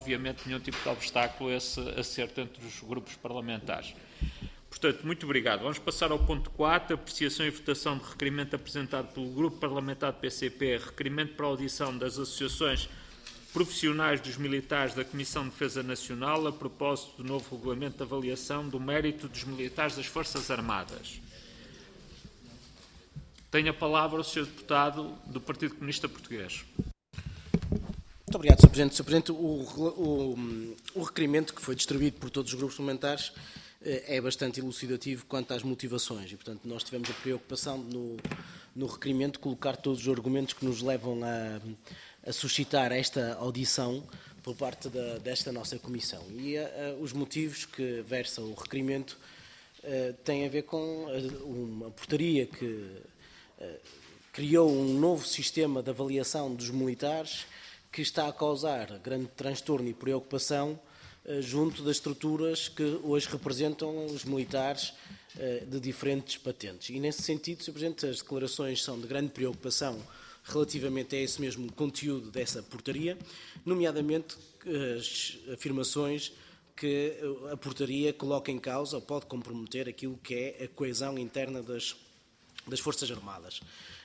obviamente, nenhum tipo de obstáculo a esse acerto entre os grupos parlamentares. Portanto, muito obrigado. Vamos passar ao ponto 4, apreciação e votação de requerimento apresentado pelo Grupo Parlamentar do PCP, requerimento para a audição das associações profissionais dos militares da Comissão de Defesa Nacional a propósito do novo regulamento de avaliação do mérito dos militares das Forças Armadas. Tem a palavra o Sr. Deputado do Partido Comunista Português. Muito obrigado, Sr. Presidente. Sr. Presidente, o requerimento que foi distribuído por todos os grupos parlamentares é bastante elucidativo quanto às motivações e, portanto, nós tivemos a preocupação no requerimento de colocar todos os argumentos que nos levam a suscitar esta audição por parte desta nossa comissão. E os motivos que versa o requerimento têm a ver com uma portaria que criou um novo sistema de avaliação dos militares que está a causar grande transtorno e preocupação junto das estruturas que hoje representam os militares de diferentes patentes. E, nesse sentido, Sr. Presidente, as declarações são de grande preocupação relativamente a esse mesmo conteúdo dessa portaria, nomeadamente as afirmações que a portaria coloca em causa ou pode comprometer aquilo que é a coesão interna das Forças Armadas.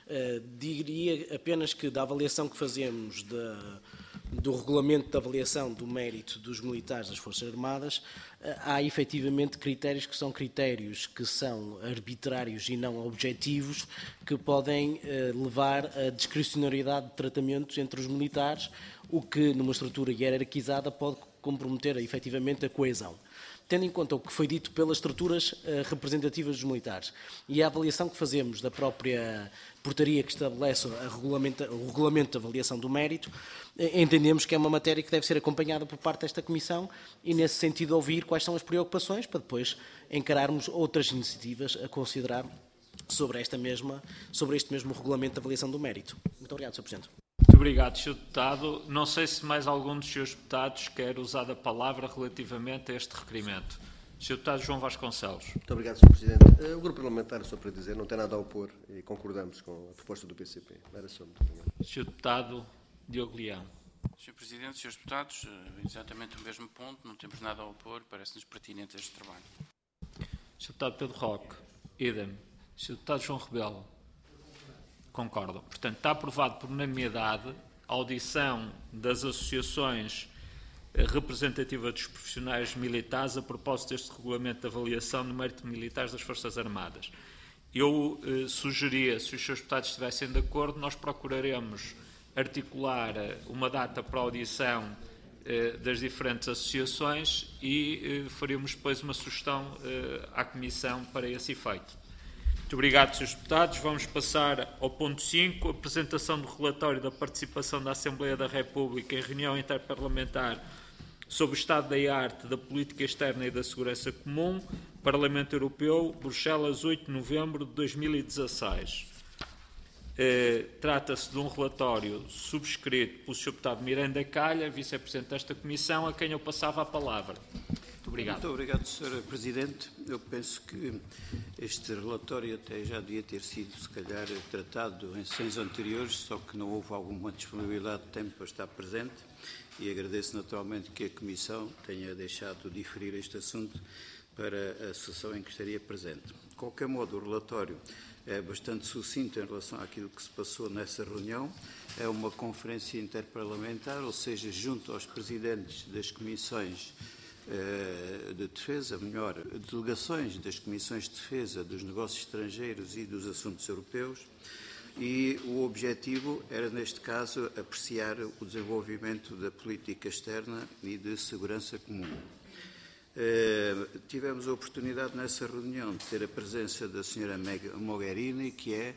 Diria apenas que da avaliação que fazemos do regulamento de avaliação do mérito dos militares das Forças Armadas, há efetivamente critérios que são arbitrários e não objetivos, que podem levar a discricionariedade de tratamentos entre os militares, o que numa estrutura hierarquizada pode comprometer efetivamente a coesão. Tendo em conta o que foi dito pelas estruturas representativas dos militares e a avaliação que fazemos da própria portaria que estabelece o regulamento de avaliação do mérito, entendemos que é uma matéria que deve ser acompanhada por parte desta Comissão e, nesse sentido, ouvir quais são as preocupações para depois encararmos outras iniciativas a considerar sobre este mesmo regulamento de avaliação do mérito. Muito obrigado, Sr. Presidente. Muito obrigado, Sr. Deputado. Não sei se mais algum dos Srs. Deputados quer usar a palavra relativamente a este requerimento. Sr. Deputado João Vasconcelos. Muito obrigado, Sr. Presidente. O Grupo Parlamentar, só para dizer, não tem nada a opor e concordamos com a proposta do PCP. Era só muito obrigado. Sr. Deputado Diogo Leão. Sr. Presidente, Srs. Deputados, exatamente o mesmo ponto, não temos nada a opor, parece-nos pertinente este trabalho. Sr. Deputado Pedro Roque. Idem. Sr. Deputado João Rebelo. Concordam. Portanto, está aprovado por unanimidade a audição das associações representativas dos profissionais militares a propósito deste regulamento de avaliação do mérito de militares das Forças Armadas. Eu sugeria, se os seus deputados estivessem de acordo, nós procuraremos articular uma data para a audição das diferentes associações e faríamos depois uma sugestão à Comissão para esse efeito. Muito obrigado, Srs. Deputados. Vamos passar ao ponto 5, apresentação do relatório da participação da Assembleia da República em reunião interparlamentar sobre o estado da arte da política externa e da segurança comum, Parlamento Europeu, Bruxelas, 8 de novembro de 2016. Trata-se de um relatório subscrito pelo Sr. Deputado Miranda Calha, Vice-Presidente desta Comissão, a quem eu passava a palavra. Muito obrigado. Muito obrigado, Sr. Presidente. Eu penso que este relatório até já devia ter sido, se calhar, tratado em sessões anteriores, só que não houve alguma disponibilidade de tempo para estar presente e agradeço naturalmente que a Comissão tenha deixado diferir este assunto para a sessão em que estaria presente. De qualquer modo, o relatório é bastante sucinto em relação àquilo que se passou nessa reunião. É uma conferência interparlamentar, ou seja, junto aos presidentes das comissões de defesa, melhor, delegações das comissões de defesa, dos negócios estrangeiros e dos assuntos europeus, e o objetivo era, neste caso, apreciar o desenvolvimento da política externa e de segurança comum. Tivemos a oportunidade nessa reunião de ter a presença da Sra. Mogherini, que é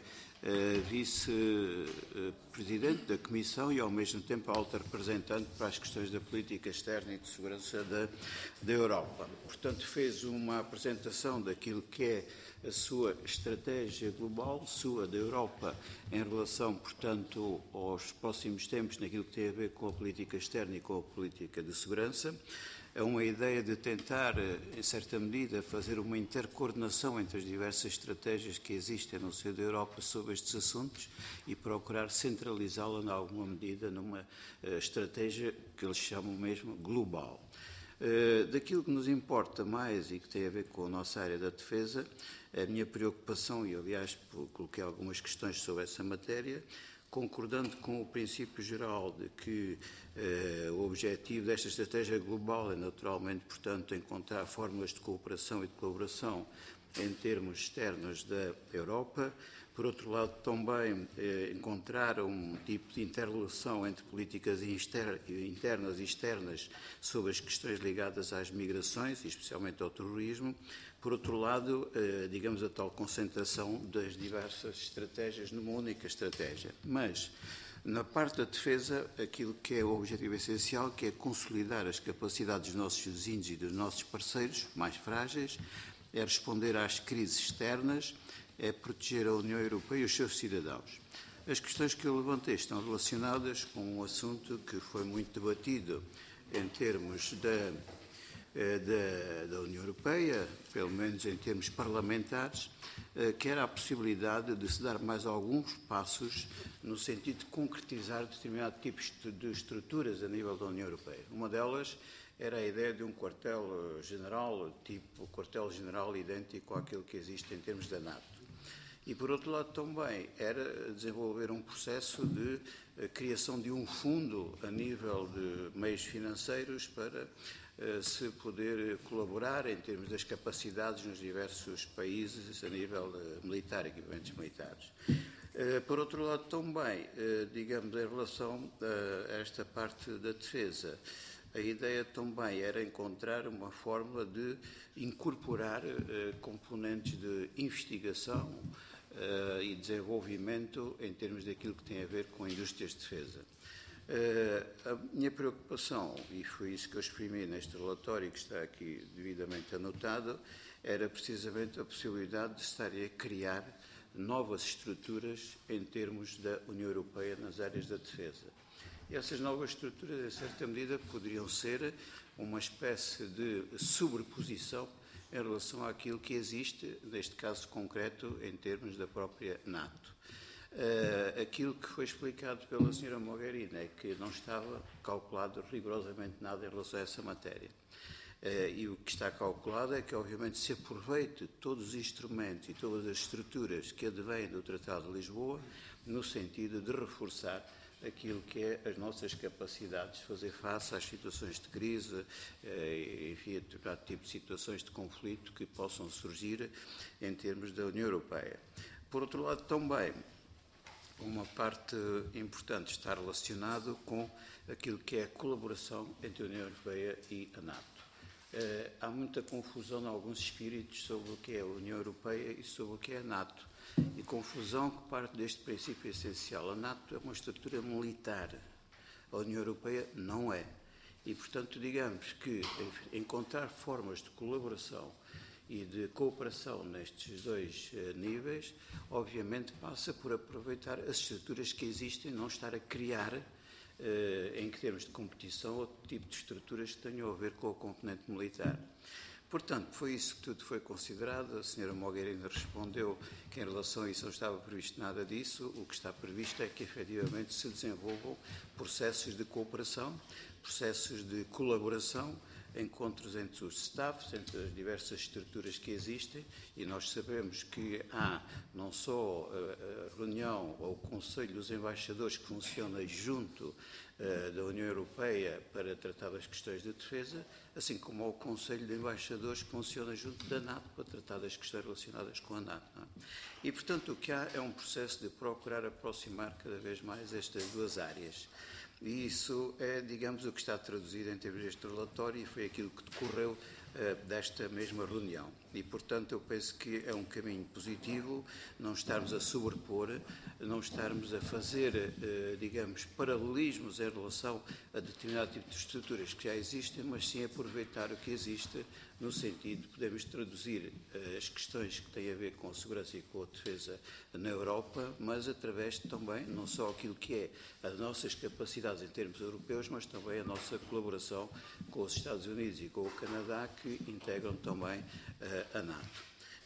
vice-presidente da Comissão e, ao mesmo tempo, alta representante para as questões da política externa e de segurança da Europa. Portanto, fez uma apresentação daquilo que é a sua estratégia global, sua da Europa, em relação, portanto, aos próximos tempos, naquilo que tem a ver com a política externa e com a política de segurança. É uma ideia de tentar, em certa medida, fazer uma intercoordenação entre as diversas estratégias que existem no seio da Europa sobre estes assuntos e procurar centralizá-la, em alguma medida, numa estratégia que eles chamam mesmo global. Daquilo que nos importa mais e que tem a ver com a nossa área da defesa, a minha preocupação, e aliás coloquei algumas questões sobre essa matéria, concordando com o princípio geral de que o objetivo desta estratégia global é naturalmente, portanto, encontrar fórmulas de cooperação e de colaboração em termos externos da Europa. Por outro lado, também encontrar um tipo de interrelação entre políticas internas e externas sobre as questões ligadas às migrações, e especialmente ao terrorismo. Por outro lado, digamos, a tal concentração das diversas estratégias numa única estratégia. Mas, na parte da defesa, aquilo que é o objetivo essencial, que é consolidar as capacidades dos nossos vizinhos e dos nossos parceiros mais frágeis, é responder às crises externas, é proteger a União Europeia e os seus cidadãos. As questões que eu levantei estão relacionadas com um assunto que foi muito debatido em termos da União Europeia, pelo menos em termos parlamentares, que era a possibilidade de se dar mais alguns passos no sentido de concretizar determinado tipo de estruturas a nível da União Europeia. Uma delas era a ideia de um quartel-general, tipo quartel-general idêntico àquele que existe em termos da NATO. E, por outro lado, também era desenvolver um processo de criação de um fundo a nível de meios financeiros para se poder colaborar em termos das capacidades nos diversos países a nível militar, equipamentos militares. Por outro lado, também, digamos, em relação a esta parte da defesa, a ideia também era encontrar uma fórmula de incorporar componentes de investigação e desenvolvimento em termos daquilo que tem a ver com indústrias de defesa. A minha preocupação, e foi isso que eu exprimi neste relatório que está aqui devidamente anotado, era precisamente a possibilidade de estarem a criar novas estruturas em termos da União Europeia nas áreas da defesa. E essas novas estruturas, em certa medida, poderiam ser uma espécie de sobreposição em relação àquilo que existe, neste caso concreto, em termos da própria NATO. Aquilo que foi explicado pela Sra. Mogherini é que não estava calculado rigorosamente nada em relação a essa matéria. E o que está calculado é que, obviamente, se aproveite todos os instrumentos e todas as estruturas que advêm do Tratado de Lisboa no sentido de reforçar aquilo que é as nossas capacidades de fazer face às situações de crise, enfim, a determinado tipo de situações de conflito que possam surgir em termos da União Europeia. Por outro lado, também, uma parte importante está relacionado com aquilo que é a colaboração entre a União Europeia e a NATO. Há muita confusão em alguns espíritos sobre o que é a União Europeia e sobre o que é a NATO. E confusão que parte deste princípio essencial. A NATO é uma estrutura militar. A União Europeia não é. E, portanto, digamos que encontrar formas de colaboração e de cooperação nestes dois níveis, obviamente passa por aproveitar as estruturas que existem, não estar a criar, em termos de competição, outro tipo de estruturas que tenham a ver com a componente militar. Portanto, foi isso que tudo foi considerado. A Sra. Mogherini respondeu que em relação a isso não estava previsto nada disso. O que está previsto é que efetivamente se desenvolvam processos de cooperação, processos de colaboração, encontros entre os staffs, entre as diversas estruturas que existem, e nós sabemos que há não só a reunião ou o Conselho dos Embaixadores que funciona junto da União Europeia para tratar das questões de defesa, assim como há o Conselho de Embaixadores que funciona junto da NATO para tratar das questões relacionadas com a NATO. Não é? E, portanto, o que há é um processo de procurar aproximar cada vez mais estas duas áreas. E isso é, digamos, o que está traduzido em termos deste relatório e foi aquilo que decorreu desta mesma reunião. E, portanto, eu penso que é um caminho positivo não estarmos a sobrepor, não estarmos a fazer, digamos, paralelismos em relação a determinado tipo de estruturas que já existem, mas sim aproveitar o que existe no sentido de podermos traduzir as questões que têm a ver com a segurança e com a defesa na Europa, mas através de também, não só aquilo que é as nossas capacidades em termos europeus, mas também a nossa colaboração com os Estados Unidos e com o Canadá, que integram também a NATO.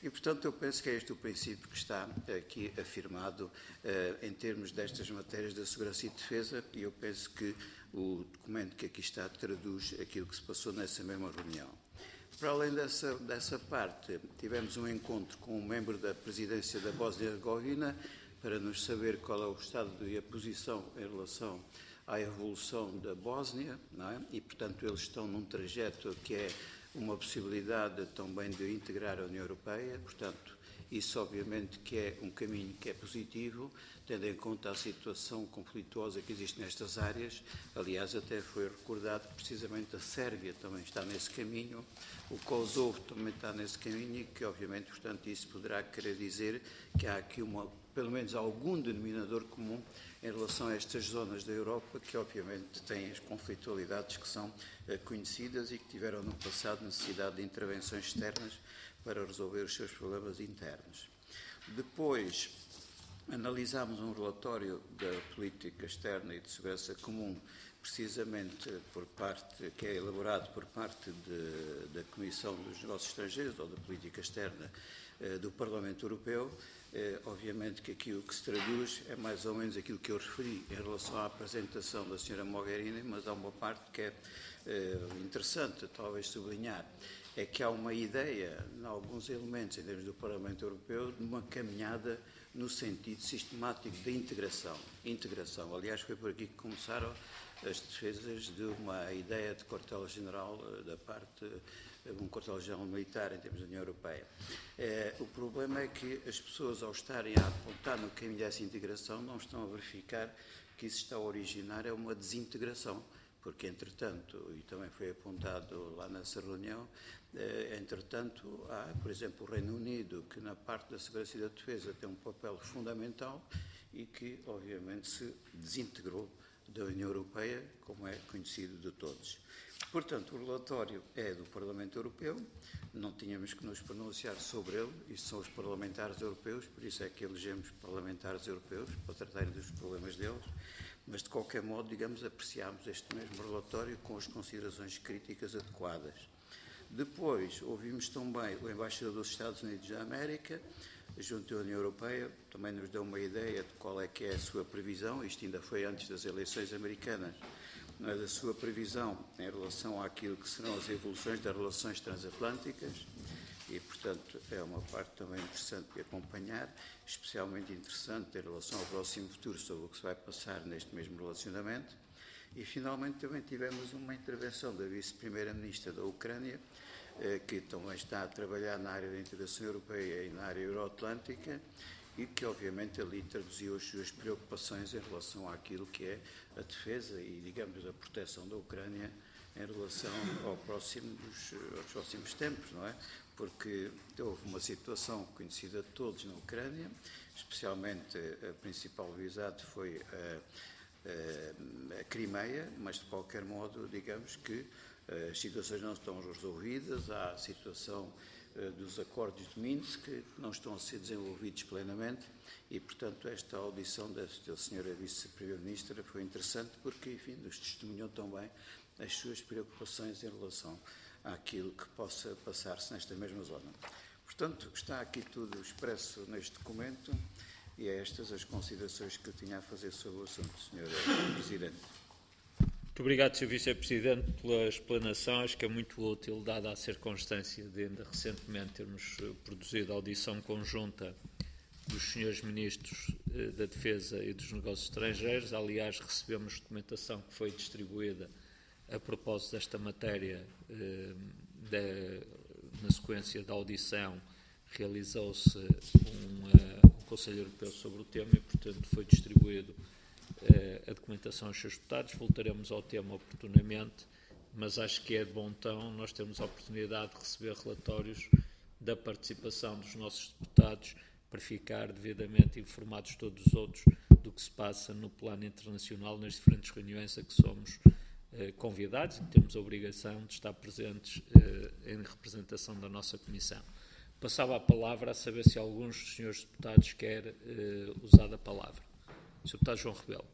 E, portanto, eu penso que é este o princípio que está aqui afirmado em termos destas matérias da segurança e defesa, e eu penso que o documento que aqui está traduz aquilo que se passou nessa mesma reunião. Para além dessa parte, tivemos um encontro com um membro da presidência da Bósnia-Herzegovina para nos saber qual é o estado e a posição em relação à evolução da Bósnia, não é? E, portanto, eles estão num trajeto que é uma possibilidade também de integrar a União Europeia, portanto, isso obviamente que é um caminho que é positivo, tendo em conta a situação conflituosa que existe nestas áreas. Aliás, até foi recordado que precisamente a Sérvia também está nesse caminho, o Kosovo também está nesse caminho e que obviamente, portanto, isso poderá querer dizer que há aqui pelo menos algum denominador comum em relação a estas zonas da Europa que obviamente têm as conflitualidades que são conhecidas e que tiveram no passado necessidade de intervenções externas para resolver os seus problemas internos. Depois, analisámos um relatório da política externa e de segurança comum, precisamente que é elaborado por parte da Comissão dos Negócios Estrangeiros ou da Política Externa do Parlamento Europeu. Obviamente que aqui o que se traduz é mais ou menos aquilo que eu referi em relação à apresentação da Sra. Mogherini, mas há uma parte que é interessante, talvez sublinhar, é que há uma ideia, em alguns elementos, em termos do Parlamento Europeu, de uma caminhada no sentido sistemático da integração. Aliás, foi por aqui que começaram as defesas de uma ideia de quartel-general da parte de um quartel-general militar em termos da União Europeia. O problema é que as pessoas, ao estarem a apontar no caminho dessa integração, não estão a verificar que isso está a originar é uma desintegração, porque, entretanto, e também foi apontado lá nessa reunião, entretanto, há, por exemplo, o Reino Unido, que na parte da segurança e da defesa tem um papel fundamental e que, obviamente, se desintegrou da União Europeia, como é conhecido de todos. Portanto, o relatório é do Parlamento Europeu, não tínhamos que nos pronunciar sobre ele, isto são os parlamentares europeus, por isso é que elegemos parlamentares europeus para tratarem dos problemas deles, mas de qualquer modo, digamos, apreciámos este mesmo relatório com as considerações críticas adequadas. Depois, ouvimos também o embaixador dos Estados Unidos da América, junto à União Europeia, também nos deu uma ideia de qual é que é a sua previsão, isto ainda foi antes das eleições americanas, mas a sua previsão em relação àquilo que serão as evoluções das relações transatlânticas e, portanto, é uma parte também interessante de acompanhar, especialmente interessante em relação ao próximo futuro sobre o que se vai passar neste mesmo relacionamento. E, finalmente, também tivemos uma intervenção da vice-primeira-ministra da Ucrânia, que também está a trabalhar na área da integração europeia e na área euroatlântica e que, obviamente, ali traduziu as suas preocupações em relação àquilo que é a defesa e, digamos, a proteção da Ucrânia em relação aos próximos tempos, não é? Porque houve uma situação conhecida de todos na Ucrânia, especialmente a principal visada foi a Crimeia, mas, de qualquer modo, digamos que as situações não estão resolvidas, há a situação dos acordos de Minsk que não estão a ser desenvolvidos plenamente e, portanto, esta audição da senhora vice-primeira-ministra foi interessante porque, enfim, nos testemunhou também as suas preocupações em relação àquilo que possa passar-se nesta mesma zona. Portanto, está aqui tudo expresso neste documento e é estas as considerações que eu tinha a fazer sobre o assunto, senhora Presidente. Muito obrigado, Sr. Vice-Presidente, pela explanação. Acho que é muito útil, dada a circunstância de ainda recentemente termos produzido a audição conjunta dos Srs. Ministros da Defesa e dos Negócios Estrangeiros. Aliás, recebemos documentação que foi distribuída a propósito desta matéria na sequência da audição. Realizou-se um Conselho Europeu sobre o tema e, portanto, foi distribuído a documentação aos seus deputados. Voltaremos ao tema oportunamente, mas acho que é de bom tom nós termos a oportunidade de receber relatórios da participação dos nossos deputados para ficar devidamente informados todos os outros do que se passa no plano internacional nas diferentes reuniões a que somos convidados e temos a obrigação de estar presentes em representação da nossa Comissão. Passava a palavra a saber se alguns dos senhores deputados quer usar a palavra. Sr. Deputado João Rebelo.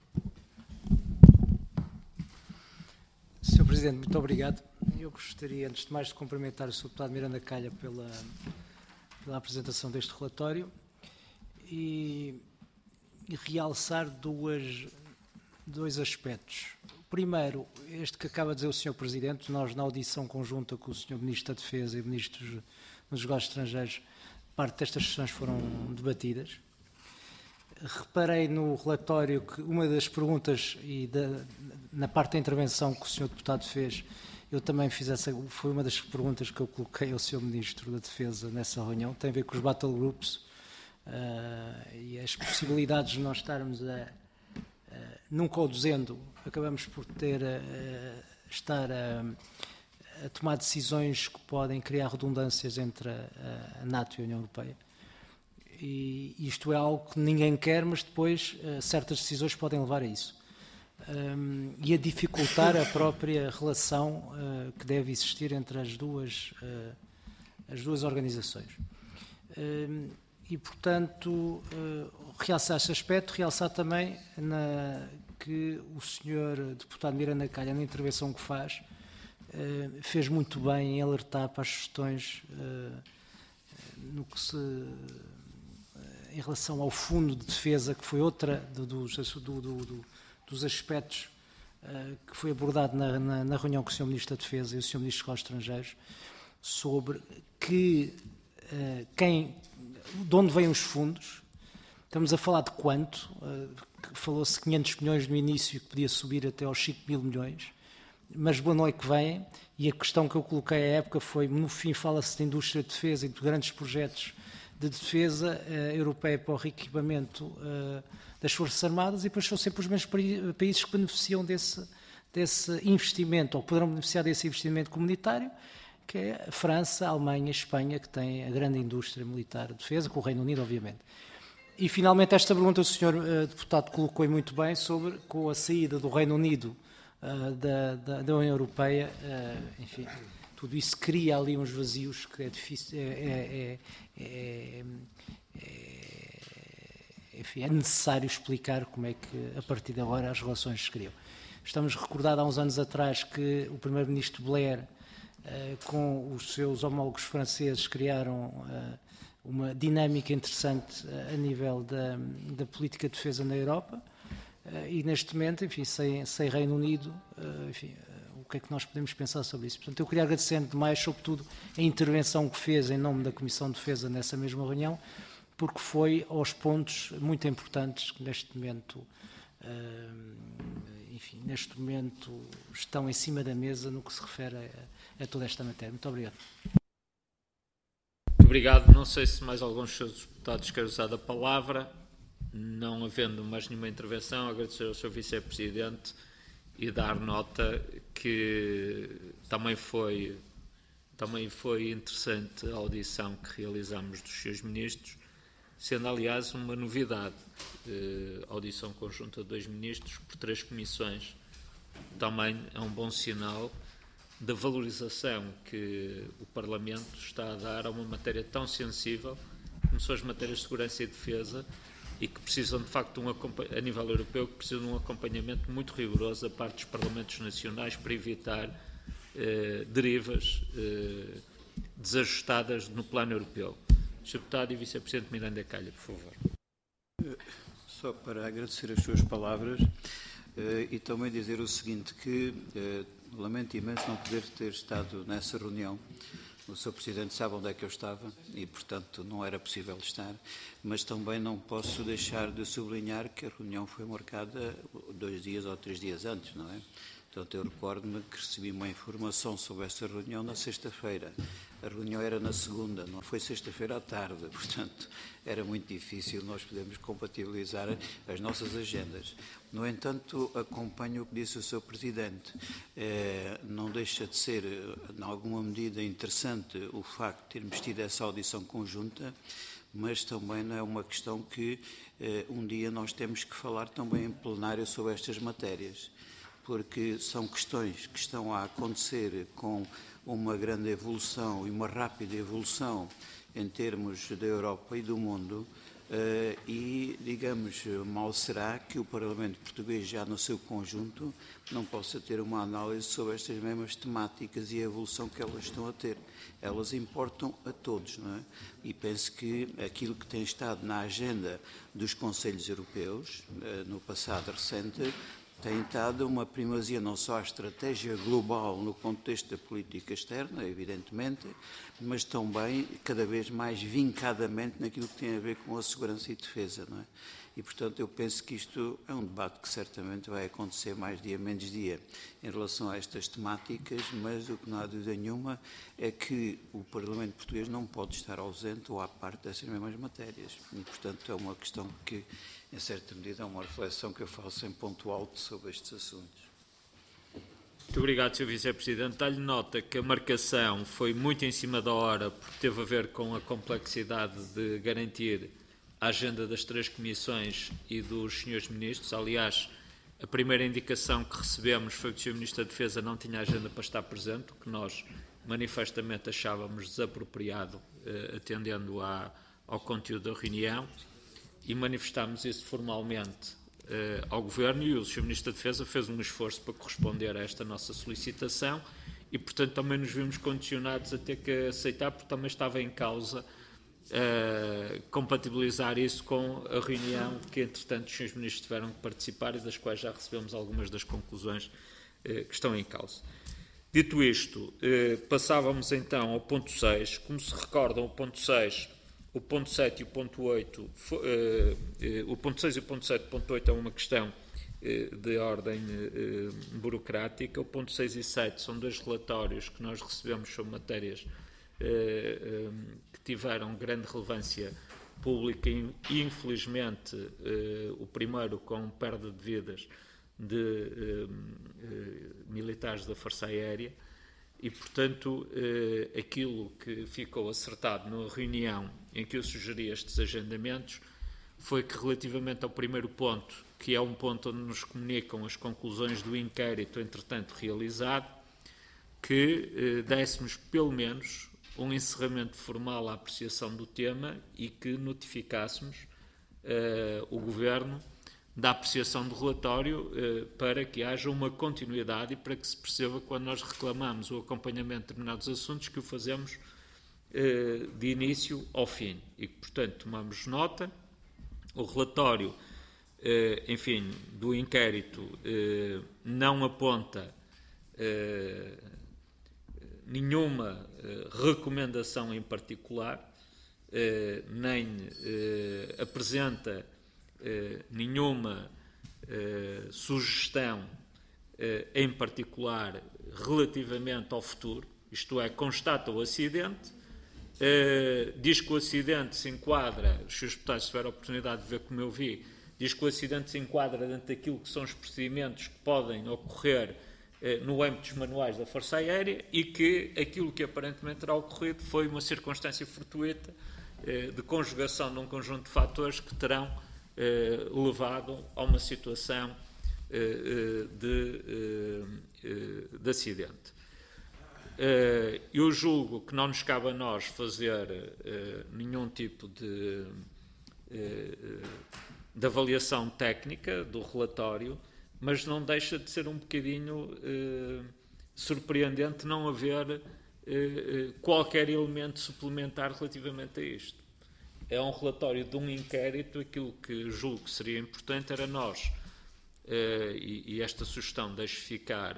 Sr. Presidente, muito obrigado. Eu gostaria, antes de mais, de cumprimentar o Sr. Deputado Miranda Calha pela pela apresentação deste relatório e realçar dois aspectos. Primeiro, este que acaba de dizer o Sr. Presidente, nós na audição conjunta com o Sr. Ministro da Defesa e Ministros dos Negócios Estrangeiros, parte destas questões foram debatidas. Reparei no relatório que uma das perguntas, na parte da intervenção que o Sr. Deputado fez, eu também fiz foi uma das perguntas que eu coloquei ao Sr. Ministro da Defesa nessa reunião, tem a ver com os battle groups e as possibilidades de nós estarmos nunca o dizendo, acabamos por estar a tomar decisões que podem criar redundâncias entre a NATO e a União Europeia. E isto é algo que ninguém quer, mas depois certas decisões podem levar a isso. E a dificultar a própria relação que deve existir entre as duas organizações. E, portanto, realçar este aspecto, realçar também que o Sr. Deputado Miranda Calha, na intervenção que faz, fez muito bem em alertar para as questões em relação ao Fundo de Defesa, que foi outra dos aspectos que foi abordado na reunião com o Sr. Ministro da Defesa e o Sr. Ministro dos Negócios Estrangeiros, sobre de onde vêm os fundos. Estamos a falar de quanto? Falou-se 500 milhões no início, que podia subir até aos 5 mil milhões, mas boa noite que vêm, e a questão que eu coloquei à época foi, no fim fala-se de indústria de defesa e de grandes projetos de defesa europeia para o reequipamento das Forças Armadas, e depois são sempre os mesmos países que beneficiam desse investimento, ou poderão beneficiar desse investimento comunitário, que é a França, a Alemanha, a Espanha, que têm a grande indústria militar de defesa, com o Reino Unido, obviamente. E, finalmente, esta pergunta o Sr. Deputado colocou muito bem sobre, com a saída do Reino Unido da União Europeia, enfim, tudo isso cria ali uns vazios que é difícil, enfim, é necessário explicar como é que, a partir de agora, as relações se criam. Estamos recordados há uns anos atrás que o Primeiro-Ministro Blair, com os seus homólogos franceses, criaram uma dinâmica interessante a nível da política de defesa na Europa, e neste momento, enfim, sem Reino Unido, enfim, o que é que nós podemos pensar sobre isso? Portanto, eu queria agradecer demais, sobretudo, a intervenção que fez em nome da Comissão de Defesa nessa mesma reunião, porque foi aos pontos muito importantes que neste momento, enfim, estão em cima da mesa no que se refere a toda esta matéria. Muito obrigado. Muito obrigado. Não sei se mais alguns seus deputados querem usar a palavra. Não havendo mais nenhuma intervenção, agradecer ao Sr. Vice-Presidente e dar nota que também foi interessante a audição que realizamos dos seus ministros, sendo, aliás, uma novidade, audição conjunta de 2 ministros por 3 comissões. Também é um bom sinal da valorização que o Parlamento está a dar a uma matéria tão sensível como são as matérias de segurança e defesa, e que precisam, de facto, a nível europeu, que precisam de um acompanhamento muito rigoroso da parte dos Parlamentos Nacionais para evitar derivas desajustadas no plano europeu. Sr. Deputado e Vice-Presidente Miranda Calha, por favor. Só para agradecer as suas palavras e também dizer o seguinte, que lamento imenso não poder ter estado nessa reunião. O Sr. Presidente sabe onde é que eu estava e, portanto, não era possível estar, mas também não posso deixar de sublinhar que a reunião foi marcada 2 dias ou 3 dias antes, não é? Portanto, eu recordo-me que recebi uma informação sobre essa reunião na sexta-feira. A reunião era na segunda, não foi sexta-feira à tarde, portanto, era muito difícil nós podermos compatibilizar as nossas agendas. No entanto, acompanho o que disse o Sr. Presidente. Não deixa de ser, em alguma medida, interessante o facto de termos tido essa audição conjunta, mas também não é uma questão que um dia nós temos que falar também em plenário sobre estas matérias, porque são questões que estão a acontecer com uma grande evolução e uma rápida evolução em termos da Europa e do mundo, e, digamos, mal será que o Parlamento Português, já no seu conjunto, não possa ter uma análise sobre estas mesmas temáticas e a evolução que elas estão a ter. Elas importam a todos, não é? E penso que aquilo que tem estado na agenda dos Conselhos Europeus, no passado recente, tem dado uma primazia não só à estratégia global no contexto da política externa, evidentemente, mas também cada vez mais vincadamente naquilo que tem a ver com a segurança e defesa, não é? E, portanto, eu penso que isto é um debate que certamente vai acontecer mais dia menos dia em relação a estas temáticas, mas o que não há dúvida nenhuma é que o Parlamento Português não pode estar ausente ou à parte dessas mesmas matérias. E, portanto, é uma questão que, em certa medida, é uma reflexão que eu faço em ponto alto sobre estes assuntos. Muito obrigado, Sr. Vice-Presidente. Dá-lhe nota que a marcação foi muito em cima da hora, porque teve a ver com a complexidade de garantir a agenda das 3 comissões e dos Srs. Ministros. Aliás, a primeira indicação que recebemos foi que o Sr. Ministro da Defesa não tinha agenda para estar presente, o que nós manifestamente achávamos desapropriado, atendendo ao conteúdo da reunião, e manifestámos isso formalmente ao Governo, e o Sr. Ministro da Defesa fez um esforço para corresponder a esta nossa solicitação e, portanto, também nos vimos condicionados a ter que aceitar, porque também estava em causa compatibilizar isso com a reunião que, entretanto, os Srs. Ministros tiveram que participar e das quais já recebemos algumas das conclusões que estão em causa. Dito isto, passávamos então ao ponto 6. Como se recordam, o ponto 6, o ponto 7 e o ponto 8, o ponto 6 e o ponto 7, o ponto 8 é uma questão de ordem burocrática. O ponto 6 e 7 são 2 relatórios que nós recebemos sobre matérias que tiveram grande relevância pública e, infelizmente, o primeiro com perda de vidas de militares da Força Aérea e, portanto, aquilo que ficou acertado na reunião em que eu sugeri estes agendamentos foi que, relativamente ao primeiro ponto, que é um ponto onde nos comunicam as conclusões do inquérito, entretanto, realizado, que dessemos, pelo menos, um encerramento formal à apreciação do tema e que notificássemos o Governo da apreciação do relatório para que haja uma continuidade e para que se perceba que, quando nós reclamamos o acompanhamento de determinados assuntos, que o fazemos de início ao fim e que, portanto, tomamos nota. O relatório, enfim, do inquérito não aponta nenhuma recomendação em particular, nem apresenta nenhuma sugestão em particular relativamente ao futuro, isto é, constata o acidente, diz que o acidente se enquadra, os seus deputados tiveram a oportunidade de ver como eu vi, diz que o acidente se enquadra dentro daquilo que são os procedimentos que podem ocorrer no âmbito dos manuais da Força Aérea e que aquilo que aparentemente terá ocorrido foi uma circunstância fortuita de conjugação de um conjunto de fatores que terão levado a uma situação de acidente. Eu julgo que não nos cabe a nós fazer nenhum tipo de avaliação técnica do relatório, mas não deixa de ser um bocadinho surpreendente não haver qualquer elemento suplementar relativamente a isto. É um relatório de um inquérito, aquilo que julgo que seria importante era nós, e esta sugestão deixo ficar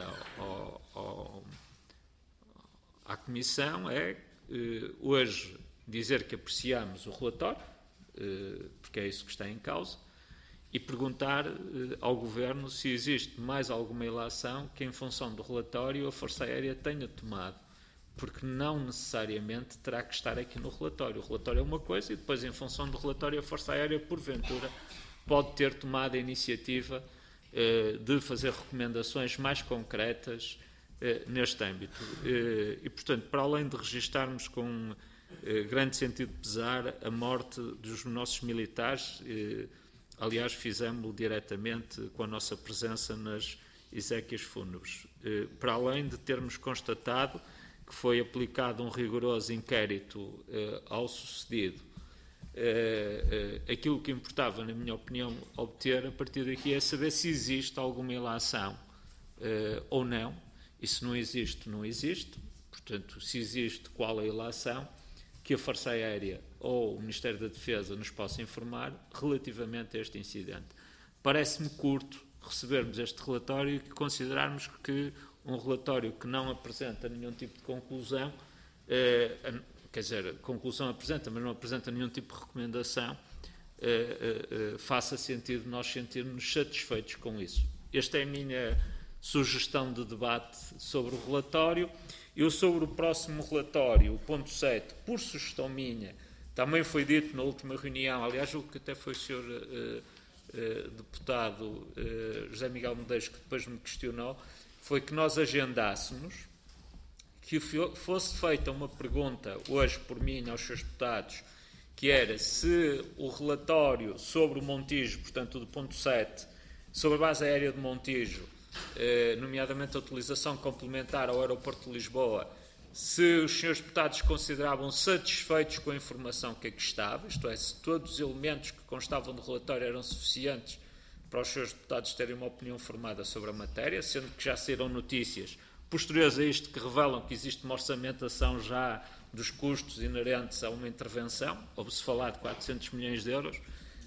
à Comissão, hoje dizer que apreciamos o relatório, porque é isso que está em causa, e perguntar ao Governo se existe mais alguma ilação que, em função do relatório, a Força Aérea tenha tomado, porque não necessariamente terá que estar aqui no relatório. O relatório é uma coisa e depois, em função do relatório, a Força Aérea, porventura, pode ter tomado a iniciativa de fazer recomendações mais concretas neste âmbito. E, portanto, para além de registarmos com grande sentido de pesar a morte dos nossos militares, aliás, fizemos-lo diretamente com a nossa presença nas exéquias fúnebres. Para além de termos constatado que foi aplicado um rigoroso inquérito ao sucedido, aquilo que importava, na minha opinião, obter a partir daqui é saber se existe alguma ilação ou não, e se não existe, não existe. Portanto, se existe, qual a ilação, que a Força Aérea ou o Ministério da Defesa nos possa informar relativamente a este incidente. Parece-me curto recebermos este relatório e considerarmos que um relatório que não apresenta nenhum tipo de conclusão, quer dizer, conclusão apresenta, mas não apresenta nenhum tipo de recomendação, faça sentido nós sentirmos satisfeitos com isso. Esta é a minha sugestão de debate sobre o relatório. Eu, sobre o próximo relatório, o ponto 7, por sugestão minha, também foi dito na última reunião, aliás, julgo que até foi o Sr. Deputado José Miguel Medeiros que depois me questionou, foi que nós agendássemos que fosse feita uma pergunta hoje por mim aos Srs. Deputados, que era se o relatório sobre o Montijo, portanto do ponto 7, sobre a base aérea de Montijo, nomeadamente a utilização complementar ao aeroporto de Lisboa, se os senhores deputados consideravam satisfeitos com a informação que aqui estava, isto é, se todos os elementos que constavam do relatório eram suficientes para os senhores deputados terem uma opinião formada sobre a matéria, sendo que já saíram notícias posteriores a isto que revelam que existe uma orçamentação já dos custos inerentes a uma intervenção, ouve-se falar de 400 milhões de euros,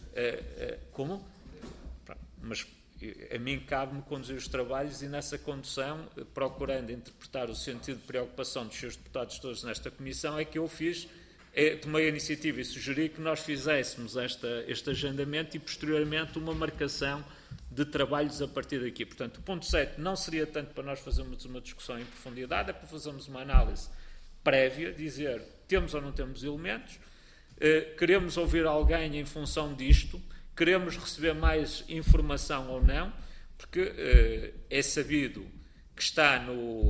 como? Mas a mim cabe-me conduzir os trabalhos e nessa condução, procurando interpretar o sentido de preocupação dos seus deputados todos nesta comissão, é que eu tomei a iniciativa e sugeri que nós fizéssemos este agendamento e posteriormente uma marcação de trabalhos a partir daqui. Portanto, o ponto 7 não seria tanto para nós fazermos uma discussão em profundidade, é para fazermos uma análise prévia, dizer temos ou não temos elementos, queremos ouvir alguém em função disto, queremos receber mais informação ou não, porque é sabido que está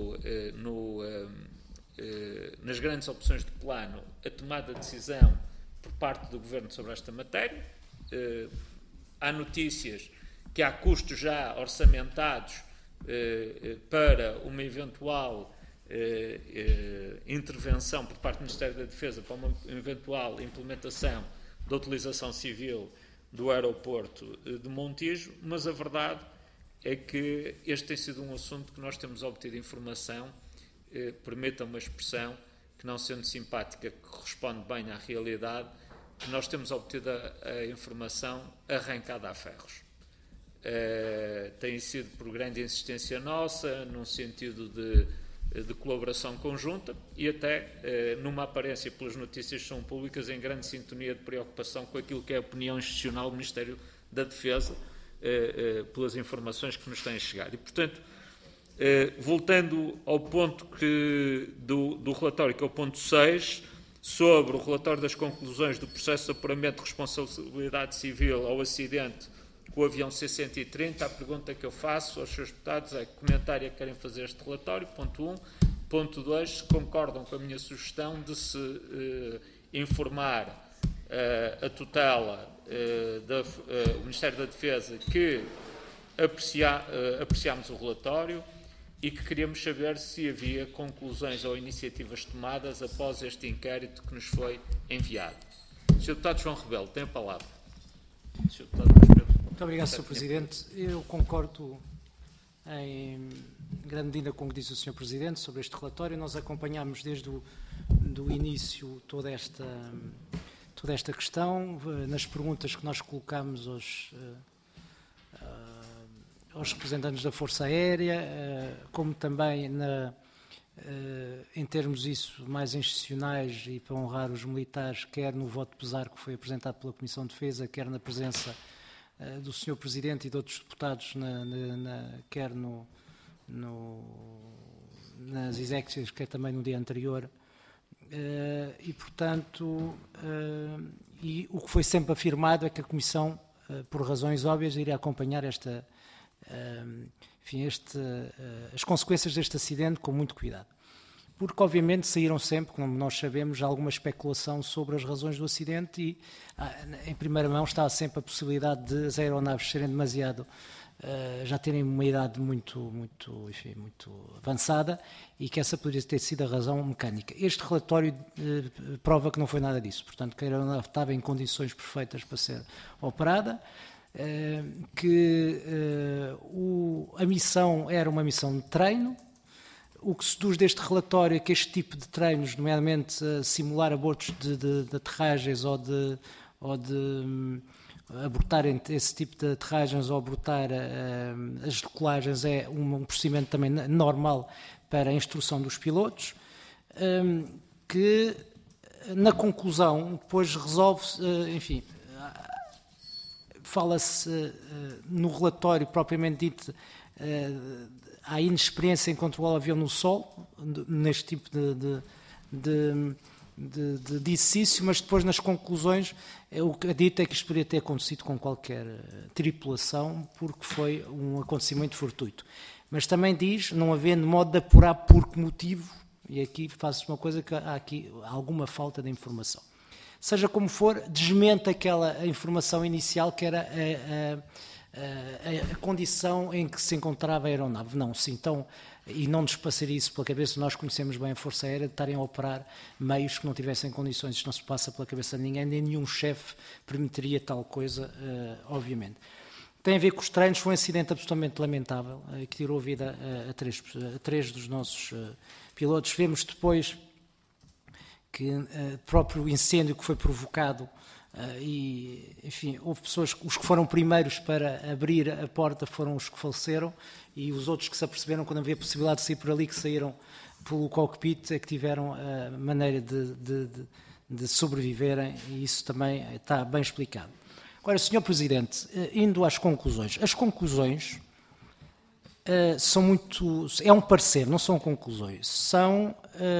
nas grandes opções de plano a tomada de decisão por parte do Governo sobre esta matéria. Há notícias que há custos já orçamentados para uma eventual intervenção por parte do Ministério da Defesa para uma eventual implementação da utilização civil do aeroporto de Montijo, mas a verdade é que este tem sido um assunto que nós temos obtido informação, permita uma expressão que, não sendo simpática, que corresponde bem à realidade, que nós temos obtido a informação arrancada a ferros. Tem sido por grande insistência nossa, num sentido de colaboração conjunta e até numa aparência pelas notícias que são públicas em grande sintonia de preocupação com aquilo que é a opinião institucional do Ministério da Defesa, pelas informações que nos têm chegado. E, portanto, voltando ao ponto do relatório, que é o ponto 6, sobre o relatório das conclusões do processo de apuramento de responsabilidade civil ao acidente com o avião C-130, a pergunta que eu faço aos seus deputados é que comentário é que querem fazer este relatório, ponto 1. Ponto 2, se concordam com a minha sugestão de se informar a tutela do Ministério da Defesa que apreciámos o relatório e que queríamos saber se havia conclusões ou iniciativas tomadas após este inquérito que nos foi enviado. Sr. Deputado João Rebelo, tem a palavra. Sr. Deputado Pedro. Muito obrigado, Sr. Presidente. Eu concordo em grande medida com o que disse o Sr. Presidente sobre este relatório. Nós acompanhámos desde o início toda esta questão, nas perguntas que nós colocámos aos representantes da Força Aérea, como também em termos mais institucionais e para honrar os militares, quer no voto de pesar que foi apresentado pela Comissão de Defesa, quer na presença do Sr. Presidente e de outros deputados, quer nas exéquias, quer também no dia anterior. E, portanto, e o que foi sempre afirmado é que a Comissão, por razões óbvias, iria acompanhar as consequências deste acidente com muito cuidado. Porque, obviamente, saíram sempre, como nós sabemos, alguma especulação sobre as razões do acidente e, em primeira mão, está sempre a possibilidade de as aeronaves serem demasiado já terem uma idade muito avançada e que essa poderia ter sido a razão mecânica. Este relatório prova que não foi nada disso, portanto, que a aeronave estava em condições perfeitas para ser operada, que a missão era uma missão de treino. O que se deduz deste relatório é que este tipo de treinos, nomeadamente simular abortos de aterragens ou de abortar esse tipo de aterragens ou abortar as decolagens, é um procedimento também normal para a instrução dos pilotos, que na conclusão depois resolve-se, enfim, fala-se no relatório propriamente dito, há inexperiência em controlar o avião no solo, neste tipo de exercício, mas depois nas conclusões o que é dito é que isto poderia ter acontecido com qualquer tripulação porque foi um acontecimento fortuito. Mas também diz, não havendo modo de apurar por que motivo, e aqui faz-se uma coisa que há aqui alguma falta de informação. Seja como for, desmente aquela informação inicial que era a condição em que se encontrava a aeronave. Não, sim, então, e não nos passaria isso pela cabeça, nós conhecemos bem a Força Aérea, de estarem a operar meios que não tivessem condições, isto não se passa pela cabeça de ninguém, nem nenhum chefe permitiria tal coisa, obviamente. Tem a ver com os treinos, foi um acidente absolutamente lamentável, que tirou a vida a três dos nossos pilotos. Vemos depois que o próprio incêndio que foi provocado, e, enfim, houve pessoas, os que foram primeiros para abrir a porta foram os que faleceram, e os outros que se aperceberam quando havia possibilidade de sair por ali, que saíram pelo cockpit, é que tiveram a maneira de sobreviverem, e isso também está bem explicado. Agora, Sr. Presidente, indo às conclusões. As conclusões são muito... É um parecer, não são conclusões. São...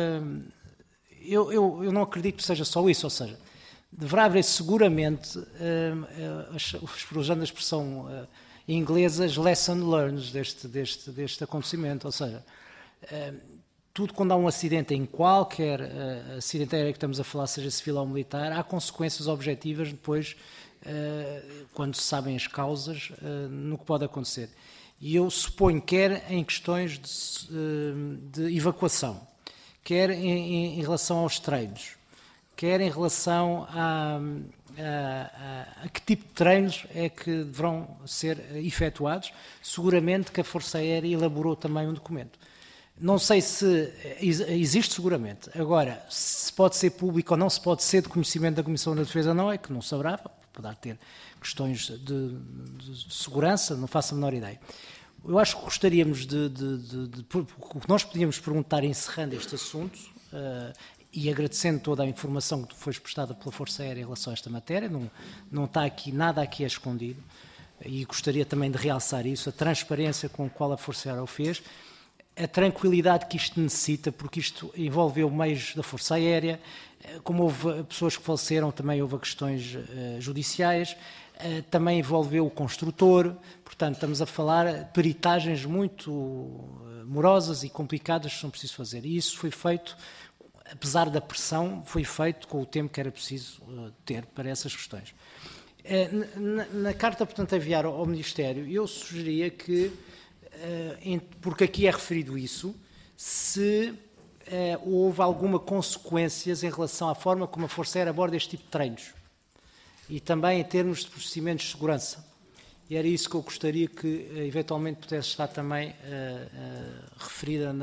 Eu não acredito que seja só isso, ou seja, deverá haver seguramente, usando a expressão inglesa, lesson learned deste acontecimento, ou seja, tudo quando há um acidente, em qualquer acidente aéreo que estamos a falar, seja civil ou militar, há consequências objetivas depois, quando se sabem as causas, no que pode acontecer. E eu suponho, quer em questões de evacuação, quer em relação aos treinos, quer em relação a que tipo de treinos é que deverão ser efetuados, seguramente que a Força Aérea elaborou também um documento. Não sei se existe seguramente. Agora, se pode ser público ou não, se pode ser de conhecimento da Comissão da Defesa, não é que não saberá, poderá ter questões de segurança, não faço a menor ideia. Eu acho que gostaríamos o que nós podíamos perguntar, encerrando este assunto, e agradecendo toda a informação que foi prestada pela Força Aérea em relação a esta matéria, não está aqui, nada aqui é escondido, e gostaria também de realçar isso, a transparência com a qual a Força Aérea o fez, a tranquilidade que isto necessita, porque isto envolveu meios da Força Aérea, como houve pessoas que faleceram, também houve questões judiciais, também envolveu o construtor, portanto estamos a falar de peritagens muito morosas e complicadas que são preciso fazer, e isso foi feito, apesar da pressão, foi feito com o tempo que era preciso ter para essas questões. Na carta, portanto, a enviar ao Ministério, eu sugeria que, porque aqui é referido isso, se houve alguma consequências em relação à forma como a Força Aérea aborda este tipo de treinos e também em termos de procedimentos de segurança. E era isso que eu gostaria que, eventualmente, pudesse estar também referida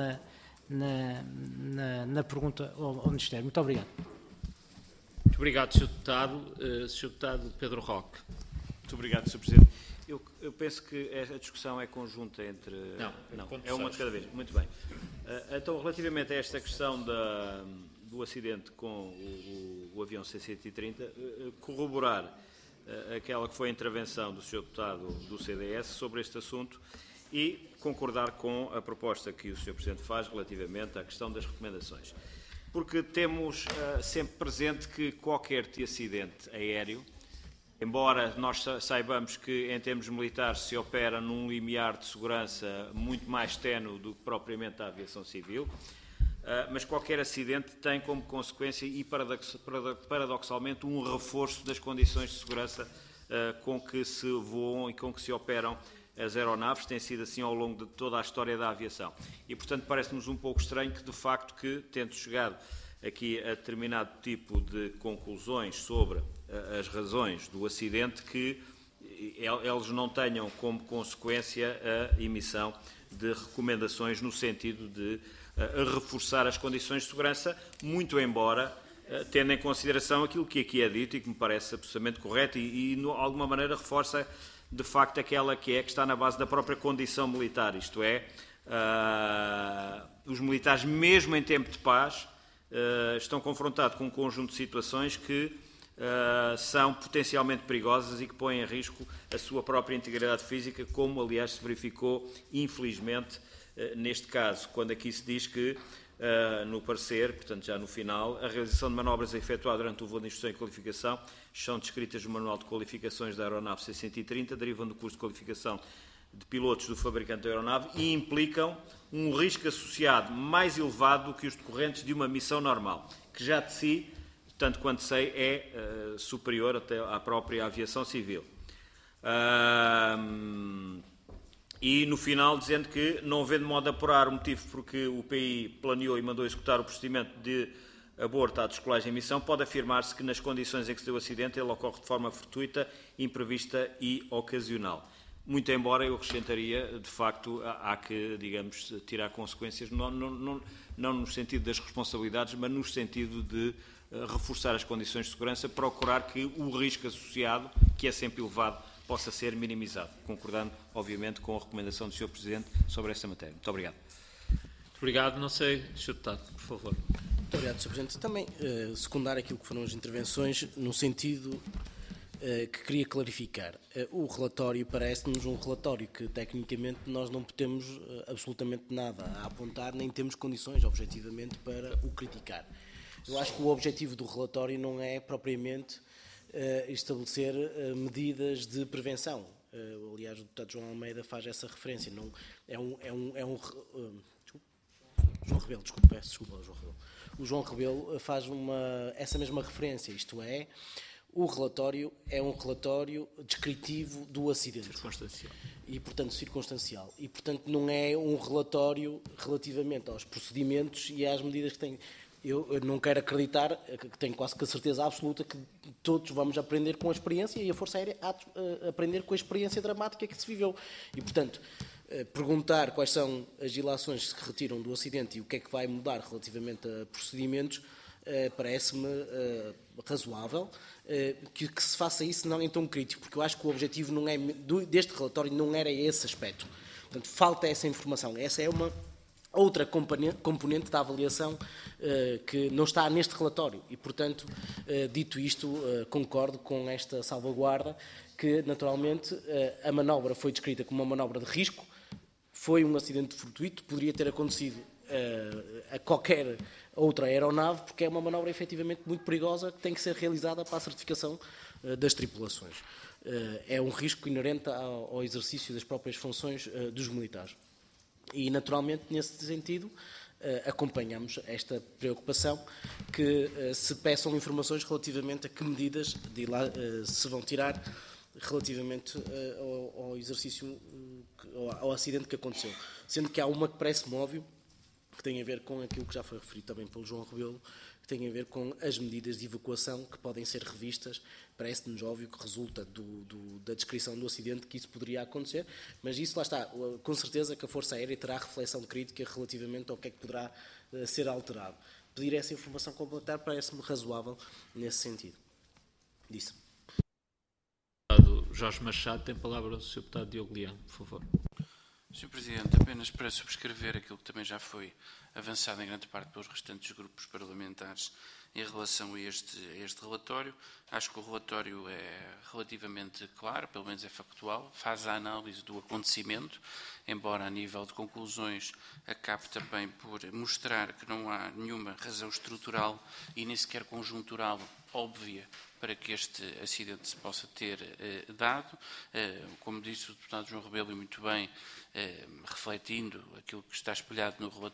na pergunta ao Ministério. Muito obrigado. Muito obrigado, Sr. Deputado. Sr. Deputado Pedro Roque. Muito obrigado, Sr. Presidente. Eu penso que a discussão é conjunta entre... Não, é uma de cada vez. Muito bem. Então, relativamente a esta questão do acidente com o avião C-130, corroborar aquela que foi a intervenção do Sr. Deputado do CDS sobre este assunto e concordar com a proposta que o Sr. Presidente faz relativamente à questão das recomendações. Porque temos sempre presente que qualquer acidente aéreo, embora nós saibamos que em termos militares se opera num limiar de segurança muito mais ténue do que propriamente a aviação civil, mas qualquer acidente tem como consequência e paradoxalmente um reforço das condições de segurança com que se voam e com que se operam as aeronaves, tem sido assim ao longo de toda a história da aviação. E, portanto, parece-nos um pouco estranho que, de facto, que, tendo chegado aqui a determinado tipo de conclusões sobre as razões do acidente, que eles não tenham como consequência a emissão de recomendações no sentido de reforçar as condições de segurança, muito embora tendo em consideração aquilo que aqui é dito e que me parece absolutamente correto e de alguma maneira reforça de facto aquela que está na base da própria condição militar, isto é, os militares, mesmo em tempo de paz, estão confrontados com um conjunto de situações que são potencialmente perigosas e que põem em risco a sua própria integridade física, como aliás se verificou, infelizmente, neste caso, quando aqui se diz que, no parecer, portanto já no final, a realização de manobras a efetuar durante o voo de instrução e qualificação são descritas no Manual de Qualificações da Aeronave C-130, derivam do curso de qualificação de pilotos do fabricante da aeronave e implicam um risco associado mais elevado do que os decorrentes de uma missão normal, que já de si, tanto quanto sei, é superior até à própria aviação civil. E no final dizendo que, não havendo modo de apurar o motivo porque o PI planeou e mandou executar o procedimento de aborto à descolagem em missão, pode afirmar-se que nas condições em que se deu o acidente ele ocorre de forma fortuita, imprevista e ocasional. Muito embora eu acrescentaria, de facto, há que, digamos, tirar consequências, não no sentido das responsabilidades, mas no sentido de reforçar as condições de segurança, procurar que o risco associado, que é sempre elevado, possa ser minimizado, concordando, obviamente, com a recomendação do Sr. Presidente sobre esta matéria. Muito obrigado. Muito obrigado. Não sei, Sr. Deputado, por favor. Muito obrigado, Sr. Presidente. Também secundar aquilo que foram as intervenções, no sentido que queria clarificar. O relatório parece-nos um relatório que, tecnicamente, nós não temos absolutamente nada a apontar, nem temos condições, objetivamente, para o criticar. Eu acho que o objetivo do relatório não é, propriamente, estabelecer medidas de prevenção. Aliás, o deputado João Almeida faz essa referência. Não, João Rebelo, peço desculpa ao João Rebelo. O João Rebelo faz essa mesma referência, isto é, o relatório é um relatório descritivo do acidente. Circunstancial. E, portanto, circunstancial. E, portanto, não é um relatório relativamente aos procedimentos e às medidas que tem. Eu não quero acreditar, que tenho quase que a certeza absoluta que todos vamos aprender com a experiência e a Força Aérea há de aprender com a experiência dramática que se viveu. E, portanto, perguntar quais são as ilações que se retiram do acidente e o que é que vai mudar relativamente a procedimentos, parece-me razoável que se faça isso não em tom crítico, porque eu acho que o objetivo não é, deste relatório não era esse aspecto. Portanto, falta essa informação. Essa é uma outra componente da avaliação que não está neste relatório e, portanto, dito isto, concordo com esta salvaguarda que, naturalmente, a manobra foi descrita como uma manobra de risco, foi um acidente fortuito, poderia ter acontecido a qualquer outra aeronave, porque é uma manobra efetivamente muito perigosa que tem que ser realizada para a certificação das tripulações. É um risco inerente ao exercício das próprias funções dos militares. E, naturalmente, nesse sentido, acompanhamos esta preocupação que se peçam informações relativamente a que medidas se vão tirar relativamente ao exercício, ao acidente que aconteceu. Sendo que há uma que parece-me óbvio, que tem a ver com aquilo que já foi referido também pelo João Rebelo, que tem a ver com as medidas de evacuação que podem ser revistas. Parece-nos óbvio que resulta da descrição do acidente que isso poderia acontecer, mas isso lá está, com certeza que a Força Aérea terá reflexão crítica relativamente ao que é que poderá ser alterado. Pedir essa informação complementar parece-me razoável nesse sentido. Disse. Jorge Machado, tem palavra o Sr. Deputado Diogo Leão, por favor. Sr. Presidente, apenas para subscrever aquilo que também já foi avançado em grande parte pelos restantes grupos parlamentares em relação a este relatório, acho que o relatório é relativamente claro, pelo menos é factual, faz a análise do acontecimento, embora a nível de conclusões acabe também por mostrar que não há nenhuma razão estrutural e nem sequer conjuntural óbvia para que este acidente se possa ter dado. Como disse o deputado João Rebelo, e muito bem, refletindo aquilo que está espelhado no relatório,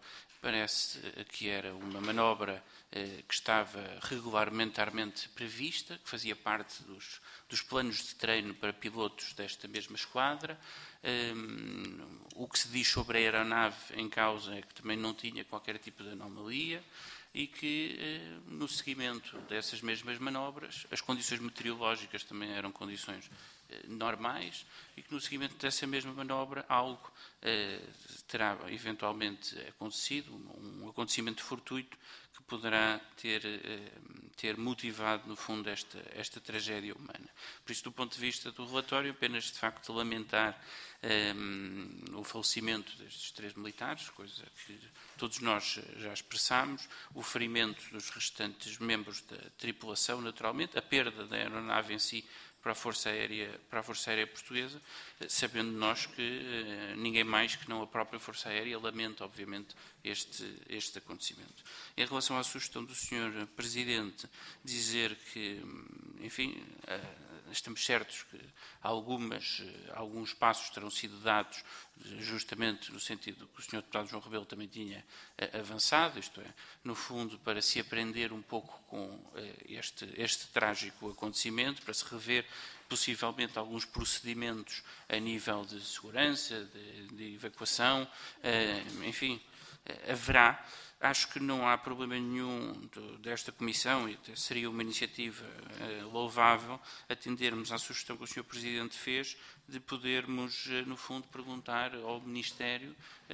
parece que era uma manobra que estava regulamentarmente prevista, que fazia parte dos planos de treino para pilotos desta mesma esquadra. O que se diz sobre a aeronave em causa é que também não tinha qualquer tipo de anomalia e que, no seguimento dessas mesmas manobras, as condições meteorológicas também eram condições normais e que, no seguimento dessa mesma manobra, algo terá eventualmente acontecido, um acontecimento fortuito que poderá ter motivado, no fundo, esta tragédia humana. Por isso, do ponto de vista do relatório, apenas, de facto, lamentar o falecimento destes 3 militares, coisa que todos nós já expressámos, o ferimento dos restantes membros da tripulação, naturalmente, a perda da aeronave em si para a Força Aérea Portuguesa, sabendo nós que ninguém mais que não a própria Força Aérea lamenta, obviamente, este acontecimento. Em relação à sugestão do Sr. Presidente, dizer que, enfim, estamos certos que alguns passos terão sido dados justamente no sentido que o Sr. Deputado João Rebelo também tinha avançado, isto é, no fundo, para se aprender um pouco com este trágico acontecimento, para se rever possivelmente alguns procedimentos a nível de segurança, de evacuação, enfim, haverá. Acho que não há problema nenhum desta Comissão, e seria uma iniciativa louvável, atendermos à sugestão que o Sr. Presidente fez de podermos, no fundo, perguntar ao Ministério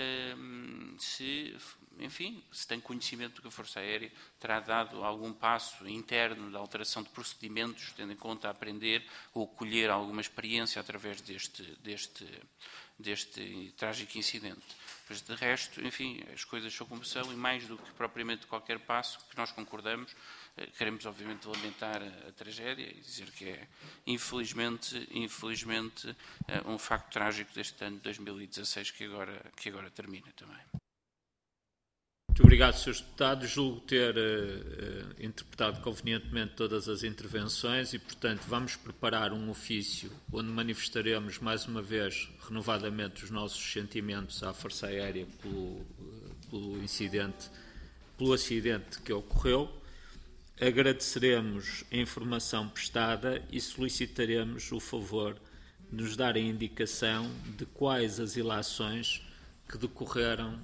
se tem conhecimento de que a Força Aérea terá dado algum passo interno de alteração de procedimentos, tendo em conta aprender ou colher alguma experiência através deste trágico incidente. Mas, de resto, enfim, as coisas são como são e, mais do que propriamente qualquer passo que nós concordamos, queremos, obviamente, lamentar a tragédia e dizer que é, infelizmente, um facto trágico deste ano de 2016 que agora termina também. Muito obrigado, Sr. Deputado. Julgo ter interpretado convenientemente todas as intervenções e, portanto, vamos preparar um ofício onde manifestaremos mais uma vez, renovadamente, os nossos sentimentos à Força Aérea pelo acidente que ocorreu. Agradeceremos a informação prestada e solicitaremos o favor de nos dar a indicação de quais as ilações que decorreram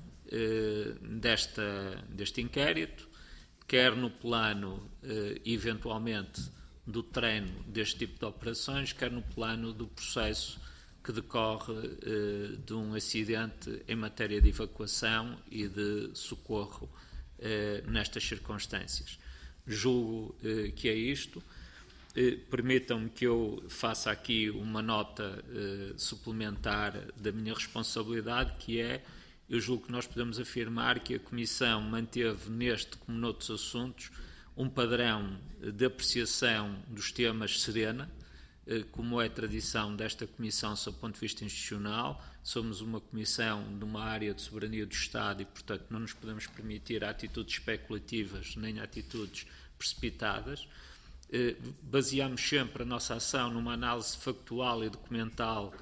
deste inquérito, quer no plano, eventualmente, do treino deste tipo de operações, quer no plano do processo que decorre de um acidente em matéria de evacuação e de socorro nestas circunstâncias. Julgo que é isto. Permitam-me que eu faça aqui uma nota suplementar da minha responsabilidade, que é: eu julgo que nós podemos afirmar que a Comissão manteve neste, como noutros assuntos, um padrão de apreciação dos temas serena, como é tradição desta Comissão sob o ponto de vista institucional. Somos uma Comissão de uma área de soberania do Estado e, portanto, não nos podemos permitir atitudes especulativas nem atitudes precipitadas. Baseamos sempre a nossa ação numa análise factual e documental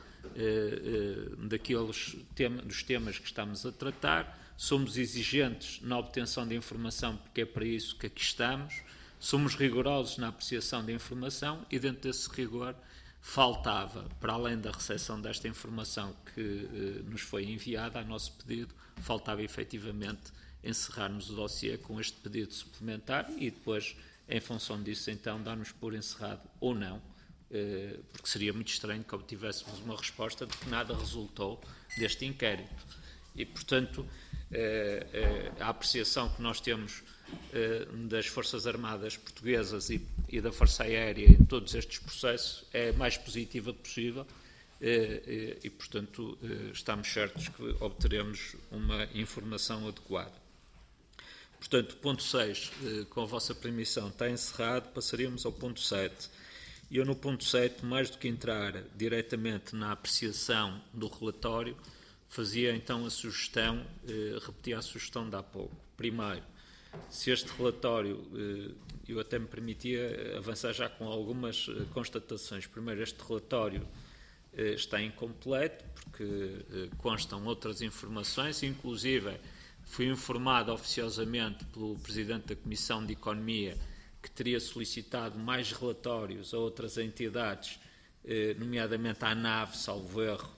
dos temas que estamos a tratar. Somos exigentes na obtenção de informação, porque é para isso que aqui estamos. Somos rigorosos na apreciação da informação e, dentro desse rigor, faltava, para além da recepção desta informação que nos foi enviada a nosso pedido, faltava efetivamente encerrarmos o dossiê com este pedido suplementar e depois, em função disso, então, darmos por encerrado ou não, porque seria muito estranho que obtivéssemos uma resposta de que nada resultou deste inquérito. E, portanto, a apreciação que nós temos das Forças Armadas Portuguesas e da Força Aérea em todos estes processos é a mais positiva possível e, portanto, estamos certos que obteremos uma informação adequada. Portanto, o ponto 6, com a vossa permissão, está encerrado. Passaríamos ao ponto 7. E eu, no ponto 7, mais do que entrar diretamente na apreciação do relatório, fazia então a sugestão, repetia a sugestão de há pouco. Primeiro, se este relatório, eu até me permitia avançar já com algumas constatações. Primeiro, este relatório está incompleto, porque constam outras informações, inclusive fui informado oficiosamente pelo Presidente da Comissão de Economia que teria solicitado mais relatórios a outras entidades, nomeadamente à ANAV, salvo erro,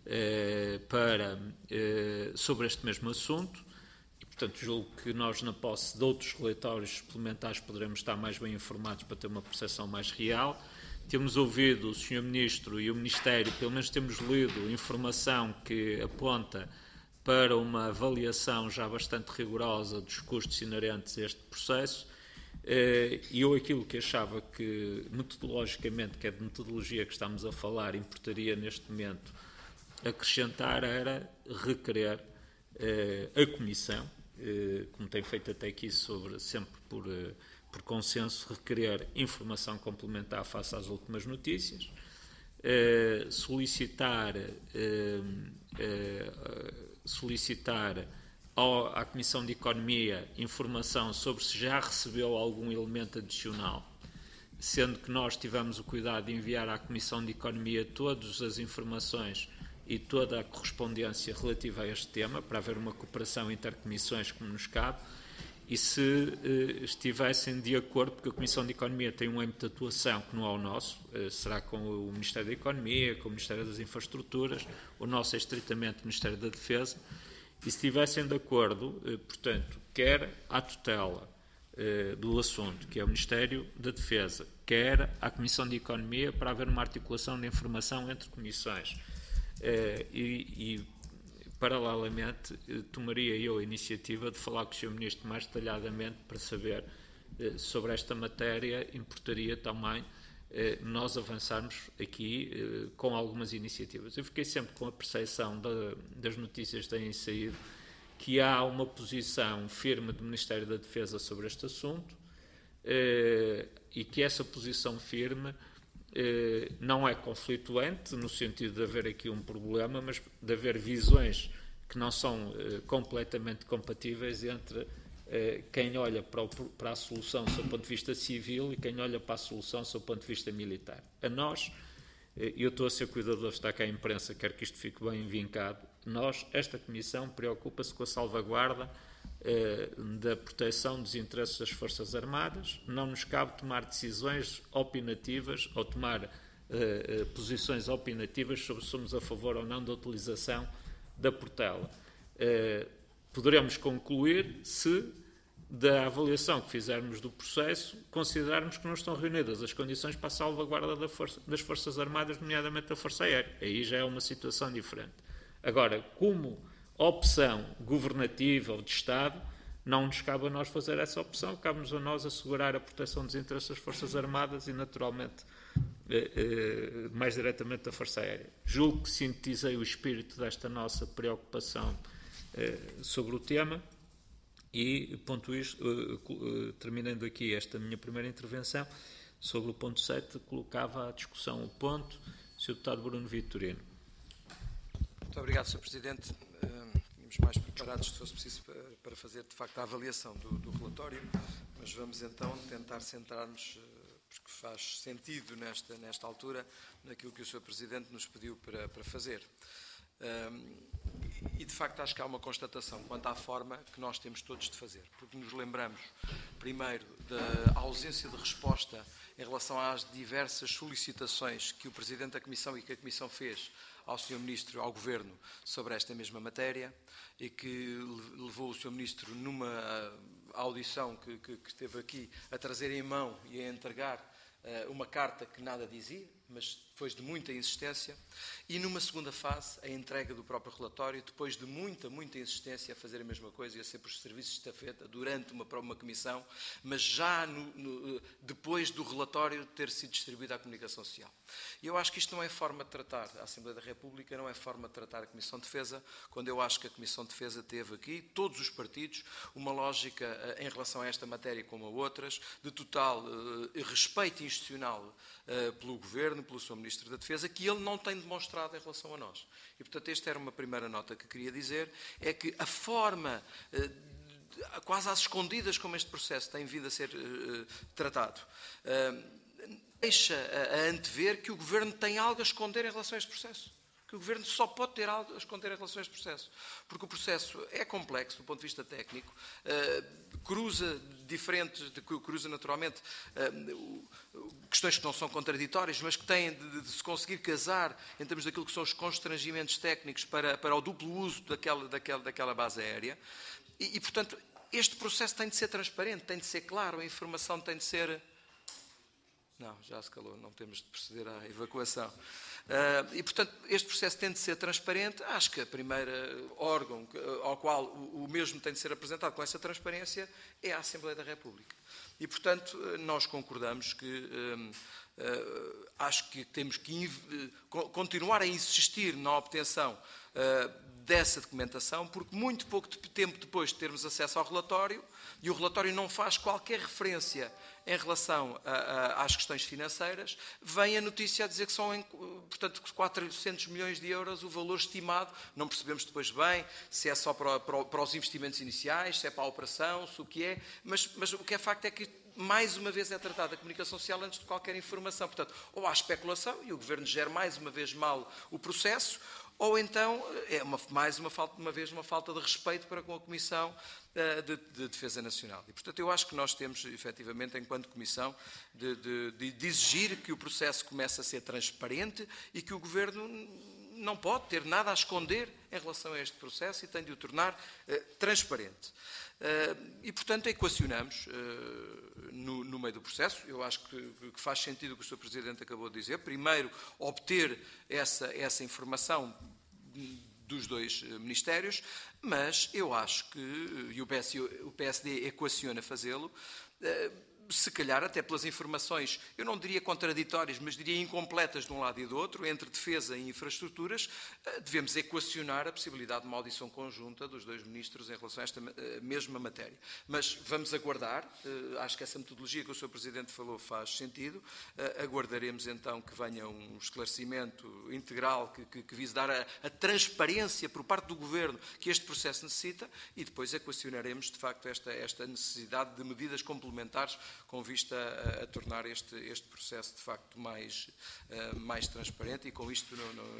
sobre este mesmo assunto. E, portanto, julgo que nós, na posse de outros relatórios suplementares, poderemos estar mais bem informados para ter uma percepção mais real. Temos ouvido o Sr. Ministro e o Ministério, pelo menos temos lido informação que aponta para uma avaliação já bastante rigorosa dos custos inerentes a este processo. E eu aquilo que achava que, metodologicamente, que é de metodologia que estamos a falar, importaria neste momento acrescentar era requerer a Comissão, como tem feito até aqui sempre por consenso, requerer informação complementar face às últimas notícias, solicitar à Comissão de Economia informação sobre se já recebeu algum elemento adicional, sendo que nós tivemos o cuidado de enviar à Comissão de Economia todas as informações e toda a correspondência relativa a este tema, para haver uma cooperação intercomissões como nos cabe, e se estivessem de acordo, porque a Comissão de Economia tem um âmbito de atuação que não é o nosso, será com o Ministério da Economia, com o Ministério das Infraestruturas, o nosso é estritamente o Ministério da Defesa, e se estivessem de acordo, portanto, quer à tutela do assunto, que é o Ministério da Defesa, quer à Comissão de Economia, para haver uma articulação de informação entre comissões. E paralelamente, tomaria eu a iniciativa de falar com o Sr. Ministro mais detalhadamente para saber sobre esta matéria. Importaria também nós avançarmos aqui com algumas iniciativas. Eu fiquei sempre com a percepção das notícias que têm saído que há uma posição firme do Ministério da Defesa sobre este assunto e que essa posição firme não é conflituante, no sentido de haver aqui um problema, mas de haver visões que não são completamente compatíveis entre quem olha para a solução do seu ponto de vista civil e quem olha para a solução do seu ponto de vista militar. A nós, eu estou a ser cuidadoso, está cá a imprensa, quero que isto fique bem vincado, esta Comissão preocupa-se com a salvaguarda da proteção dos interesses das Forças Armadas. Não nos cabe tomar decisões opinativas ou tomar posições opinativas sobre se somos a favor ou não da utilização da Portela. Poderemos concluir se, da avaliação que fizermos do processo, considerarmos que não estão reunidas as condições para a salvaguarda das Forças Armadas, nomeadamente da Força Aérea. Aí já é uma situação diferente. Agora, como opção governativa ou de Estado, não nos cabe a nós fazer essa opção, cabe-nos a nós assegurar a proteção dos interesses das Forças Armadas e, naturalmente, mais diretamente da Força Aérea. Julgo que sintetizei o espírito desta nossa preocupação sobre o tema e, ponto isto, terminando aqui esta minha primeira intervenção, sobre o ponto 7, colocava à discussão o ponto, Sr. Deputado Bruno Vitorino. Muito obrigado, Sr. Presidente. Tínhamos mais preparados, se fosse preciso, para fazer, de facto, a avaliação do relatório, mas vamos então tentar centrar-nos, porque faz sentido nesta altura, naquilo que o Sr. Presidente nos pediu para fazer. E, de facto, acho que há uma constatação quanto à forma que nós temos todos de fazer, porque nos lembramos, primeiro, da ausência de resposta em relação às diversas solicitações que o Presidente da Comissão e que a Comissão fez ao Sr. Ministro, ao Governo, sobre esta mesma matéria, e que levou o Sr. Ministro, numa audição que esteve aqui, a trazer em mão e a entregar uma carta que nada dizia, mas depois de muita insistência, e numa segunda fase, a entrega do próprio relatório, depois de muita insistência a fazer a mesma coisa e a ser por serviços de estafeta durante uma comissão, mas já depois do relatório ter sido distribuído à comunicação social. E eu acho que isto não é forma de tratar a Assembleia da República, não é forma de tratar a Comissão de Defesa, quando eu acho que a Comissão de Defesa teve aqui, todos os partidos, uma lógica em relação a esta matéria como a outras, de total respeito institucional pelo Governo, pelo Sr. Ministro da Defesa, que ele não tem demonstrado em relação a nós. E, portanto, esta era uma primeira nota que queria dizer, é que a forma, quase às escondidas como este processo tem vindo a ser tratado, deixa a antever que o Governo tem algo a esconder em relação a este processo. que o Governo só pode ter algo a esconder em relação a este processo. Porque o processo é complexo do ponto de vista técnico, cruza naturalmente questões que não são contraditórias, mas que têm de se conseguir casar em termos daquilo que são os constrangimentos técnicos para o duplo uso daquela base aérea. E, portanto, este processo tem de ser transparente, tem de ser claro, a informação tem de ser... Não, já se calou, não temos de proceder à evacuação. E, portanto, este processo tem de ser transparente. Acho que a primeira órgão ao qual o mesmo tem de ser apresentado com essa transparência é a Assembleia da República. E, portanto, nós concordamos que acho que temos que continuar a insistir na obtenção dessa documentação, porque muito pouco tempo depois de termos acesso ao relatório, e o relatório não faz qualquer referência em relação às questões financeiras, vem a notícia a dizer que são, portanto, 400 milhões de euros o valor estimado. Não percebemos depois bem se é só para os investimentos iniciais, se é para a operação, se o que é, mas o que é facto é que mais uma vez é tratada a comunicação social antes de qualquer informação. Portanto, ou há especulação e o Governo gera mais uma vez mal o processo, ou então é mais uma vez uma falta de respeito para com a Comissão de Defesa Nacional. E, portanto, eu acho que nós temos, efetivamente, enquanto Comissão, de exigir que o processo comece a ser transparente e que o Governo não pode ter nada a esconder em relação a este processo e tem de o tornar transparente. E, portanto, equacionamos no meio do processo. Eu acho que faz sentido o que o Sr. Presidente acabou de dizer. Primeiro, obter essa informação dos dois ministérios, mas eu acho que, e o PSD equaciona fazê-lo, se calhar até pelas informações, eu não diria contraditórias, mas diria incompletas de um lado e do outro, entre defesa e infraestruturas, devemos equacionar a possibilidade de uma audição conjunta dos dois ministros em relação a esta mesma matéria. Mas vamos aguardar, acho que essa metodologia que o Sr. Presidente falou faz sentido, aguardaremos então que venha um esclarecimento integral que vise dar a transparência por parte do Governo que este processo necessita e depois equacionaremos de facto esta necessidade de medidas complementares com vista a tornar este processo de facto mais transparente, e com isto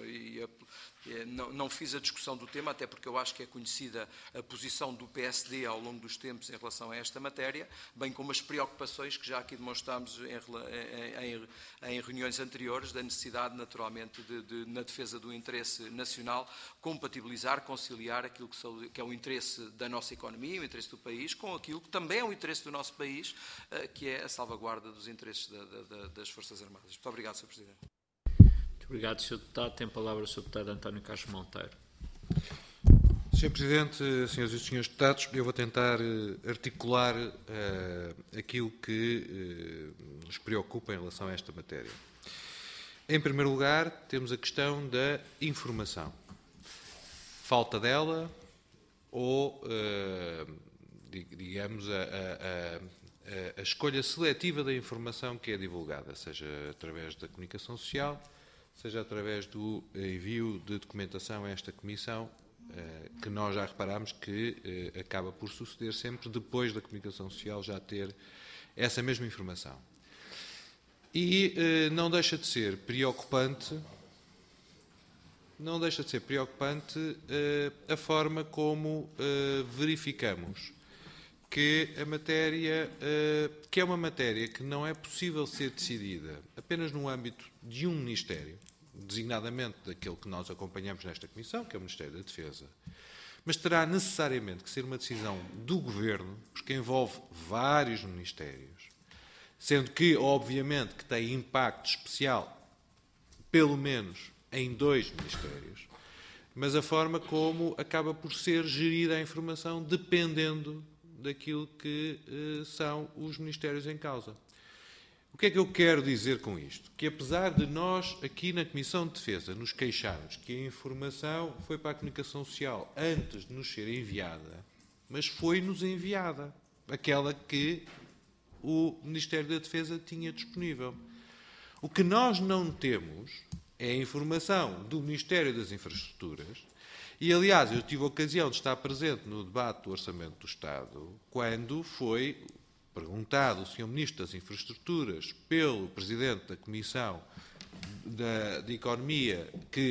não fiz a discussão do tema, até porque eu acho que é conhecida a posição do PSD ao longo dos tempos em relação a esta matéria, bem como as preocupações que já aqui demonstramos em reuniões anteriores, da necessidade naturalmente de na defesa do interesse nacional, compatibilizar, conciliar aquilo que é o interesse da nossa economia, o interesse do país, com aquilo que também é o interesse do nosso país, que é a salvaguarda dos interesses das Forças Armadas. Muito obrigado, Sr. Presidente. Muito obrigado, Sr. Deputado. Tem a palavra o Sr. Deputado António Carlos Monteiro. Sr. Presidente, Senhoras e Senhores Deputados, eu vou tentar articular aquilo que nos preocupa em relação a esta matéria. Em primeiro lugar, temos a questão da informação. Falta dela ou, digamos, a escolha seletiva da informação que é divulgada, seja através da comunicação social, seja através do envio de documentação a esta Comissão, que nós já reparámos que acaba por suceder sempre depois da comunicação social já ter essa mesma informação. E não deixa de ser preocupante a forma como verificamos que a matéria, que é uma matéria que não é possível ser decidida apenas no âmbito de um Ministério, designadamente daquele que nós acompanhamos nesta Comissão, que é o Ministério da Defesa, mas terá necessariamente que ser uma decisão do Governo, porque envolve vários Ministérios, sendo que, obviamente, que tem impacto especial, pelo menos, em 2 Ministérios, mas a forma como acaba por ser gerida a informação dependendo daquilo que são os Ministérios em causa. O que é que eu quero dizer com isto? Que apesar de nós, aqui na Comissão de Defesa, nos queixarmos que a informação foi para a comunicação social antes de nos ser enviada, mas foi-nos enviada, aquela que o Ministério da Defesa tinha disponível. O que nós não temos é a informação do Ministério das Infraestruturas. E, aliás, eu tive a ocasião de estar presente no debate do Orçamento do Estado, quando foi perguntado o Sr. Ministro das Infraestruturas pelo Presidente da Comissão de Economia, que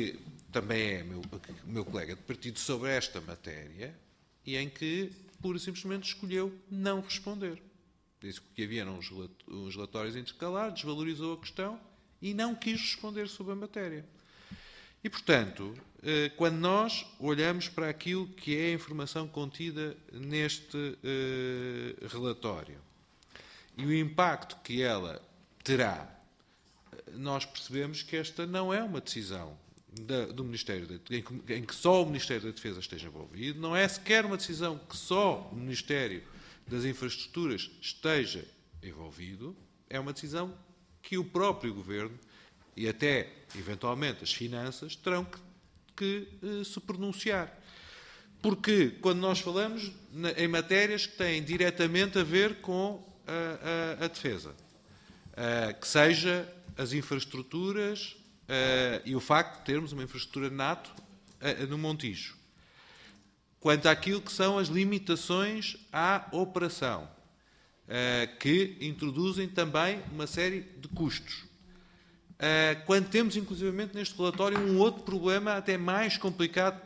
também é meu colega de partido sobre esta matéria e em que, pura e simplesmente, escolheu não responder. Disse que havia uns relatórios intercalares, desvalorizou a questão e não quis responder sobre a matéria. E, portanto, quando nós olhamos para aquilo que é a informação contida neste relatório e o impacto que ela terá, nós percebemos que esta não é uma decisão do Ministério em que só o Ministério da Defesa esteja envolvido, não é sequer uma decisão que só o Ministério das Infraestruturas esteja envolvido, é uma decisão que o próprio Governo e até, eventualmente, as finanças terão que se pronunciar. Porque, quando nós falamos em matérias que têm diretamente a ver com a defesa, que seja as infraestruturas e o facto de termos uma infraestrutura NATO no Montijo, quanto àquilo que são as limitações à operação, que introduzem também uma série de custos. Quando temos, inclusivamente, neste relatório, um outro problema até mais complicado,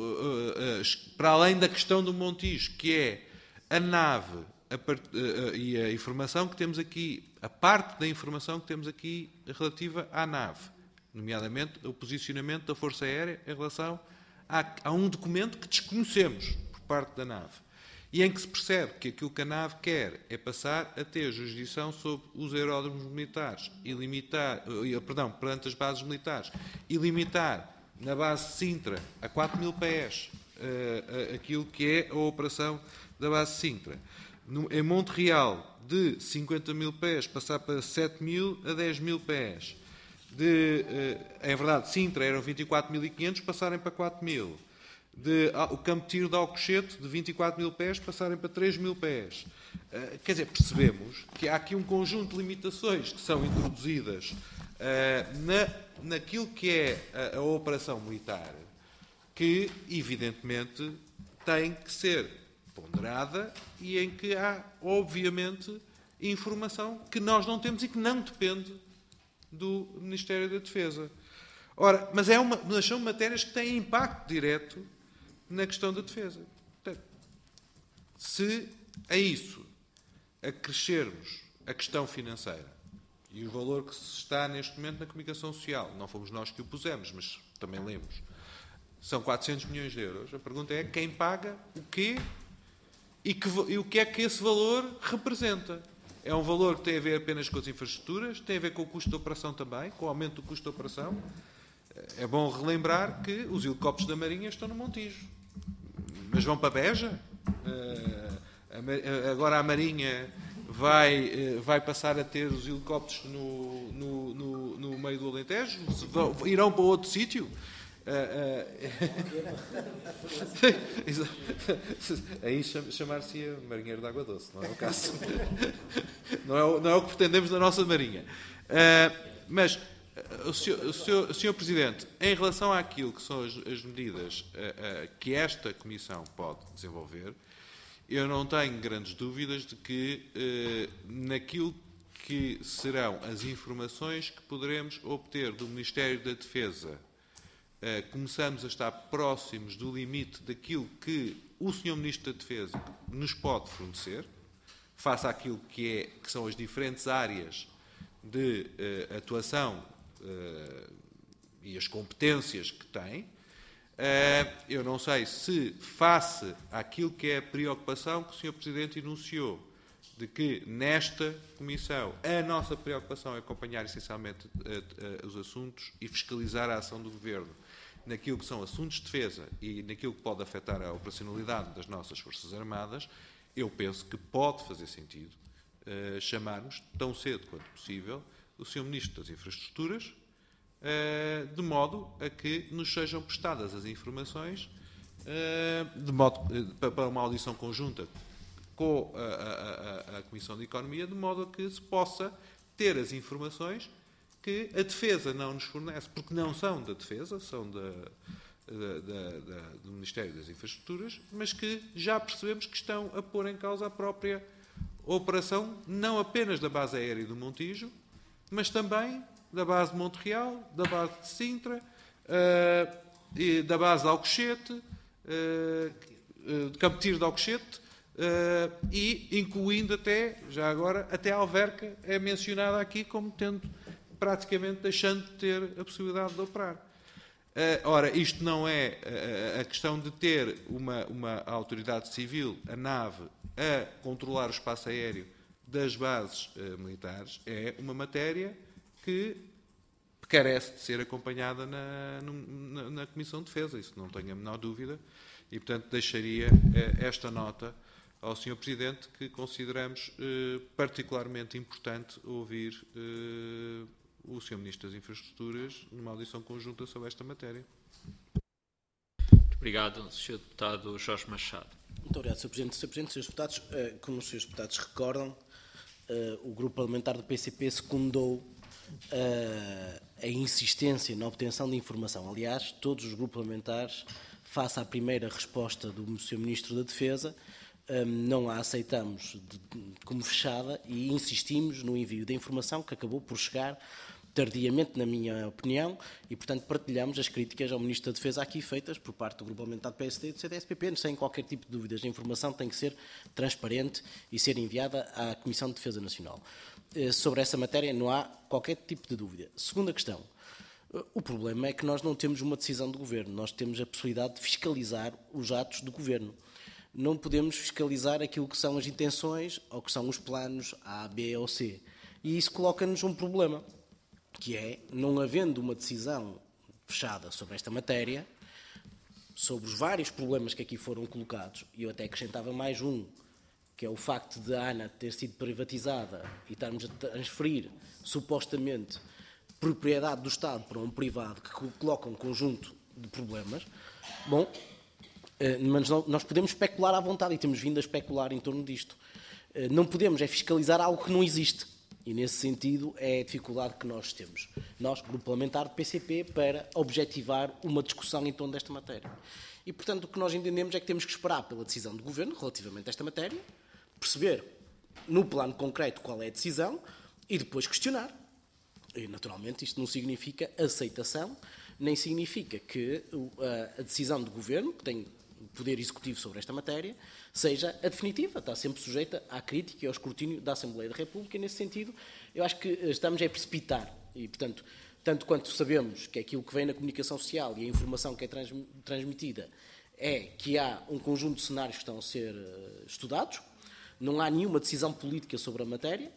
para além da questão do Montijo, que é a nave e a informação que temos aqui, a parte da informação que temos aqui relativa à nave, nomeadamente o posicionamento da Força Aérea em relação a um documento que desconhecemos por parte da nave e em que se percebe que aquilo que a nave quer é passar a ter jurisdição sobre os aeródromos militares e limitar, perante as bases militares, e limitar na base de Sintra a 4.000 pés aquilo que é a operação da base de Sintra. Em Monte Real, de 50.000 pés passar para 7.000 a 10.000 pés. Em verdade, Sintra eram 24.500, passarem para 4.000. O campo de tiro de Alcochete, de 24.000 pés, passarem para 3.000 pés. Quer dizer, percebemos que há aqui um conjunto de limitações que são introduzidas naquilo que é a operação militar, que, evidentemente, tem que ser ponderada e em que há, obviamente, informação que nós não temos e que não depende do Ministério da Defesa. Ora, mas são matérias que têm impacto direto na questão da defesa. Portanto, se a isso acrescermos a questão financeira e o valor que se está neste momento na comunicação social, não fomos nós que o pusemos, mas também lemos, são 400 milhões de euros, a pergunta é quem paga o quê e o que é que esse valor representa. É um valor que tem a ver apenas com as infraestruturas, tem a ver com o custo de operação também, com o aumento do custo de operação. É bom relembrar que os helicópteros da Marinha estão no Montijo. Mas vão para Beja? Agora a Marinha vai passar a ter os helicópteros no meio do Alentejo? Irão para outro sítio? Aí chamar-se-ia marinheiro de água doce, não é o caso. Não é o que pretendemos da nossa Marinha. Mas o Sr. Presidente, em relação àquilo que são as medidas que esta Comissão pode desenvolver, eu não tenho grandes dúvidas de que naquilo que serão as informações que poderemos obter do Ministério da Defesa, começamos a estar próximos do limite daquilo que o Sr. Ministro da Defesa nos pode fornecer, face àquilo que são as diferentes áreas de atuação e as competências que tem. Eu não sei se, face àquilo que é a preocupação que o Sr. Presidente enunciou, de que nesta Comissão a nossa preocupação é acompanhar essencialmente os assuntos e fiscalizar a ação do Governo naquilo que são assuntos de defesa e naquilo que pode afetar a operacionalidade das nossas Forças Armadas, eu penso que pode fazer sentido chamarmos, tão cedo quanto possível, o Sr. Ministro das Infraestruturas, de modo a que nos sejam prestadas as informações para uma audição conjunta com a Comissão de Economia, de modo a que se possa ter as informações que a Defesa não nos fornece, porque não são da Defesa, são do Ministério das Infraestruturas, mas que já percebemos que estão a pôr em causa a própria operação, não apenas da base aérea do Montijo, mas também da base de Monte Real, da base de Sintra da base de Alcochete, de Campo de Tiro de Alcochete, e incluindo já agora, até a Alverca é mencionada aqui como tendo, praticamente deixando de ter a possibilidade de operar. Ora, isto não é a questão de ter uma autoridade civil, a nave, a controlar o espaço aéreo das bases militares, é uma matéria que carece de ser acompanhada na Comissão de Defesa, isso não tenho a menor dúvida, e, portanto, deixaria esta nota ao Sr. Presidente, que consideramos particularmente importante ouvir o Sr. Ministro das Infraestruturas numa audição conjunta sobre esta matéria. Muito obrigado, Sr. Deputado Jorge Machado. Muito obrigado, Sr. Presidente. Sr. Presidente, Srs. Deputados, como os Srs. Deputados recordam, o Grupo Parlamentar do PCP secundou a insistência na obtenção de informação. Aliás, todos os grupos parlamentares, face à primeira resposta do Sr. Ministro da Defesa, não a aceitamos como fechada e insistimos no envio da informação que acabou por chegar tardiamente, na minha opinião, e, portanto, partilhamos as críticas ao Ministro da Defesa aqui feitas por parte do Grupo Parlamentar do PSD e do CDS-PP, sem qualquer tipo de dúvidas. A informação tem que ser transparente e ser enviada à Comissão de Defesa Nacional. Sobre essa matéria não há qualquer tipo de dúvida. Segunda questão. O problema é que nós não temos uma decisão do Governo, nós temos a possibilidade de fiscalizar os atos do Governo. Não podemos fiscalizar aquilo que são as intenções ou que são os planos A, B ou C. E isso coloca-nos um problema, que é, não havendo uma decisão fechada sobre esta matéria, sobre os vários problemas que aqui foram colocados, e eu até acrescentava mais um, que é o facto de a ANA ter sido privatizada e estarmos a transferir, supostamente, propriedade do Estado para um privado que coloca um conjunto de problemas. Bom, mas nós podemos especular à vontade e temos vindo a especular em torno disto. Não podemos fiscalizar algo que não existe. E, nesse sentido, é a dificuldade que nós temos. Nós, Grupo Parlamentar do PCP, para objetivar uma discussão em torno desta matéria. E, portanto, o que nós entendemos é que temos que esperar pela decisão do Governo relativamente a esta matéria, perceber, no plano concreto, qual é a decisão e depois questionar. E, naturalmente, isto não significa aceitação, nem significa que a decisão do Governo, que tem poder executivo sobre esta matéria, seja a definitiva. Está sempre sujeita à crítica e ao escrutínio da Assembleia da República. E, nesse sentido, eu acho que estamos a precipitar. E, portanto, tanto quanto sabemos que aquilo que vem na comunicação social e a informação que é transmitida é que há um conjunto de cenários que estão a ser estudados, não há nenhuma decisão política sobre a matéria,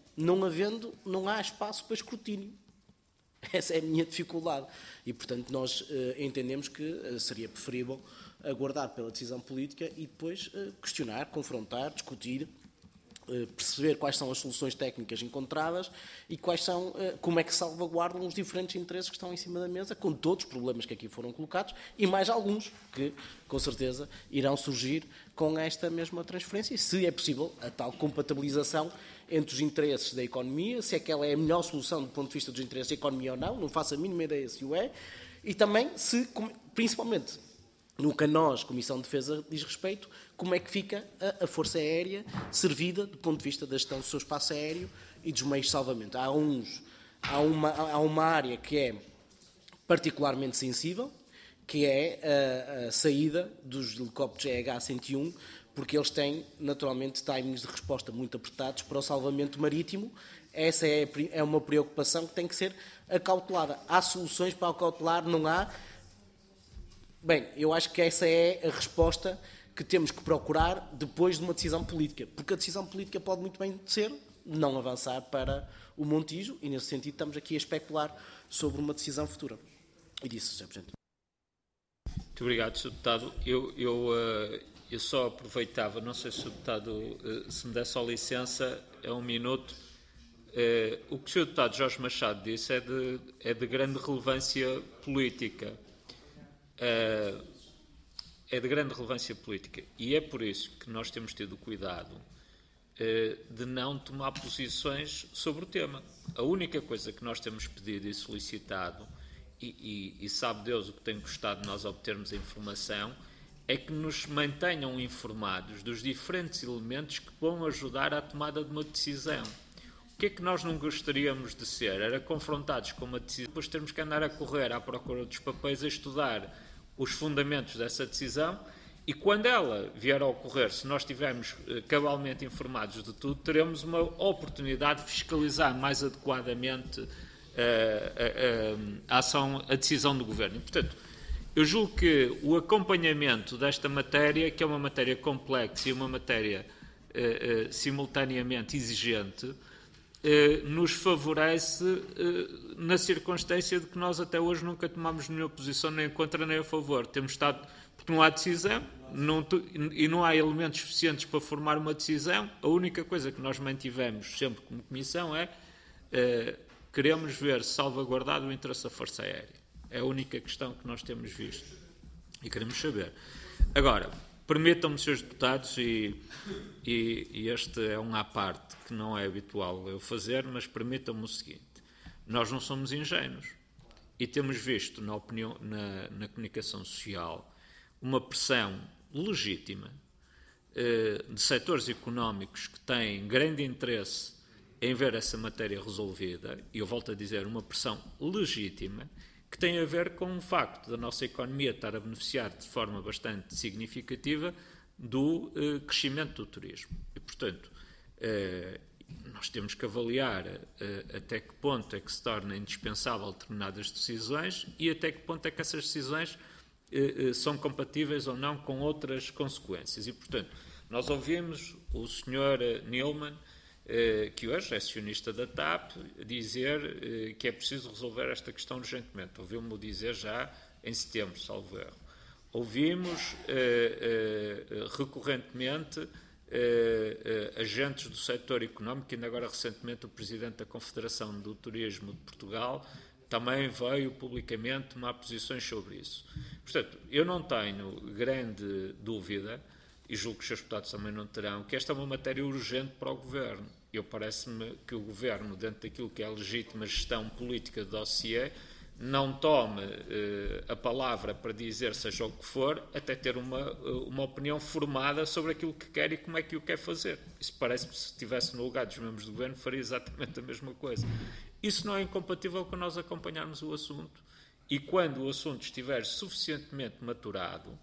não há espaço para escrutínio. Essa é a minha dificuldade. E, portanto, nós entendemos que seria preferível aguardar pela decisão política e depois questionar, confrontar, discutir, perceber quais são as soluções técnicas encontradas e como é que salvaguardam os diferentes interesses que estão em cima da mesa, com todos os problemas que aqui foram colocados e mais alguns que, com certeza, irão surgir com esta mesma transferência. E, se é possível, a tal compatibilização entre os interesses da economia, se aquela é a melhor solução do ponto de vista dos interesses da economia ou não faço a mínima ideia se o é, e também, principalmente, no que a nós, Comissão de Defesa, diz respeito, como é que fica a Força Aérea servida do ponto de vista da gestão do seu espaço aéreo e dos meios de salvamento. Há uma área que é particularmente sensível, que é a saída dos helicópteros EH-101, porque eles têm, naturalmente, timings de resposta muito apertados para o salvamento marítimo. Essa é uma preocupação que tem que ser acautelada. Há soluções para acautelar? Não há? Bem, eu acho que essa é a resposta que temos que procurar depois de uma decisão política, porque a decisão política pode muito bem ser não avançar para o Montijo e, nesse sentido, estamos aqui a especular sobre uma decisão futura. E disse, Sr. Presidente. Muito obrigado, Sr. Deputado. Eu só aproveitava, não sei se o Deputado se me der só licença, um minuto. O que o Sr. Deputado Jorge Machado disse é de grande relevância política. É de grande relevância política e é por isso que nós temos tido cuidado de não tomar posições sobre o tema. A única coisa que nós temos pedido e solicitado, e sabe Deus o que tem custado nós obtermos a informação, é que nos mantenham informados dos diferentes elementos que vão ajudar à tomada de uma decisão. O que é que nós não gostaríamos de ser? Era confrontados com uma decisão, depois termos que andar a correr à procura dos papéis, a estudar os fundamentos dessa decisão e, quando ela vier a ocorrer, se nós estivermos cabalmente informados de tudo, teremos uma oportunidade de fiscalizar mais adequadamente a decisão do Governo. E, portanto, eu julgo que o acompanhamento desta matéria, que é uma matéria complexa e uma matéria simultaneamente exigente, nos favorece na circunstância de que nós até hoje nunca tomamos nenhuma posição nem contra nem a favor. Temos estado, porque não há decisão e não há elementos suficientes para formar uma decisão. A única coisa que nós mantivemos sempre como Comissão é queremos ver salvaguardado o interesse da Força Aérea. É a única questão que nós temos visto e queremos saber. Agora, permitam-me, Srs. Deputados, e este é um à parte que não é habitual eu fazer, mas permitam-me o seguinte. Nós não somos ingênuos e temos visto na comunicação social uma pressão legítima de setores económicos que têm grande interesse em ver essa matéria resolvida, e eu volto a dizer, uma pressão legítima, que tem a ver com o facto da nossa economia estar a beneficiar de forma bastante significativa do crescimento do turismo. E, portanto, nós temos que avaliar até que ponto é que se torna indispensável determinadas decisões e até que ponto é que essas decisões são compatíveis ou não com outras consequências. E, portanto, nós ouvimos o Sr. Neilman, que hoje é acionista da TAP, dizer que é preciso resolver esta questão urgentemente. Ouvimos-o dizer já em setembro, salvo erro. Ouvimos recorrentemente agentes do setor económico, ainda agora recentemente o Presidente da Confederação do Turismo de Portugal também veio publicamente tomar posições sobre isso. Portanto, eu não tenho grande dúvida, e julgo que os seus deputados também não terão, que esta é uma matéria urgente para o Governo. Parece-me que o Governo, dentro daquilo que é a legítima gestão política do dossiê, não tome a palavra para dizer seja o que for, até ter uma opinião formada sobre aquilo que quer e como é que o quer fazer. Isso parece-me, se estivesse no lugar dos membros do Governo, faria exatamente a mesma coisa. Isso não é incompatível com nós acompanharmos o assunto e, quando o assunto estiver suficientemente maturado,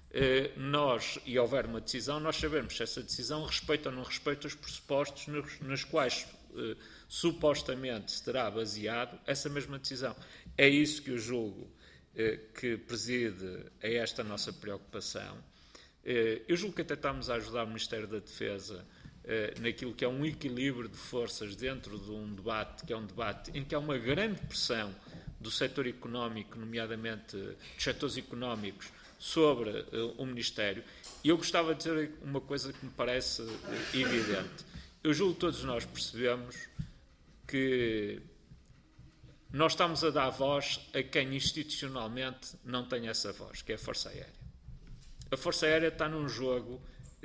e houver uma decisão, nós sabemos se essa decisão respeita ou não respeita os pressupostos nos quais supostamente se terá baseado essa mesma decisão. É isso que eu julgo que preside a esta nossa preocupação. Eu julgo que até estamos a ajudar o Ministério da Defesa naquilo que é um equilíbrio de forças dentro de um debate, que é um debate em que há uma grande pressão do setor económico, nomeadamente dos setores económicos, sobre o Ministério. E eu gostava de dizer uma coisa que me parece evidente. Eu julgo que todos nós percebemos que nós estamos a dar voz a quem institucionalmente não tem essa voz, que é a Força Aérea. A Força Aérea está num jogo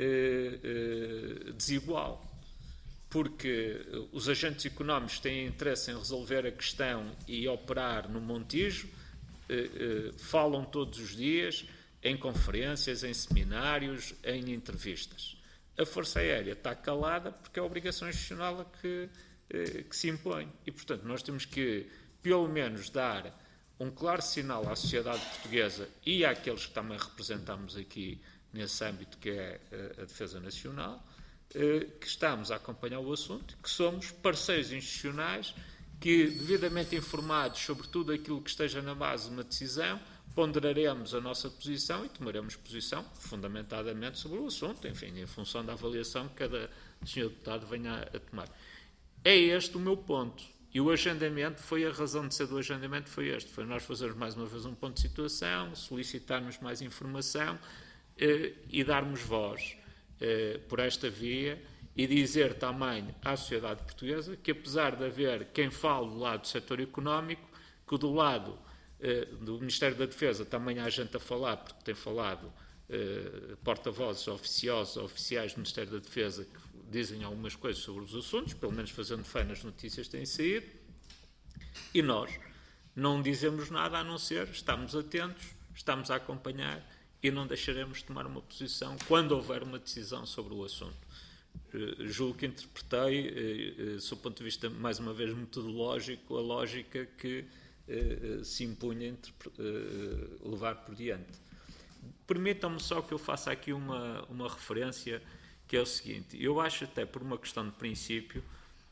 desigual, porque os agentes económicos têm interesse em resolver a questão e operar no Montijo, falam todos os dias, em conferências, em seminários, em entrevistas. A Força Aérea está calada porque é a obrigação institucional que se impõe. E, portanto, nós temos que, pelo menos, dar um claro sinal à sociedade portuguesa e àqueles que também representamos aqui nesse âmbito, que é a defesa nacional, que estamos a acompanhar o assunto, que somos parceiros institucionais, que, devidamente informados sobre tudo aquilo que esteja na base de uma decisão, ponderaremos a nossa posição e tomaremos posição fundamentadamente sobre o assunto, enfim, em função da avaliação que cada senhor deputado venha a tomar. É este o meu ponto. E o agendamento, a razão de ser do agendamento foi este. Foi nós fazermos mais uma vez um ponto de situação, solicitarmos mais informação e darmos voz por esta via e dizer também à sociedade portuguesa que, apesar de haver quem fale do lado do setor económico, que do lado do Ministério da Defesa também há gente a falar, porque tem falado porta-vozes oficiais do Ministério da Defesa que dizem algumas coisas sobre os assuntos, pelo menos fazendo fé nas notícias que têm saído, e nós não dizemos nada a não ser estamos atentos, estamos a acompanhar e não deixaremos de tomar uma posição quando houver uma decisão sobre o assunto. Julgo que interpretei, do ponto de vista, mais uma vez, metodológico, a lógica que se impunha levar por diante. Permitam-me só que eu faça aqui uma referência, que é o seguinte: eu acho, até por uma questão de princípio,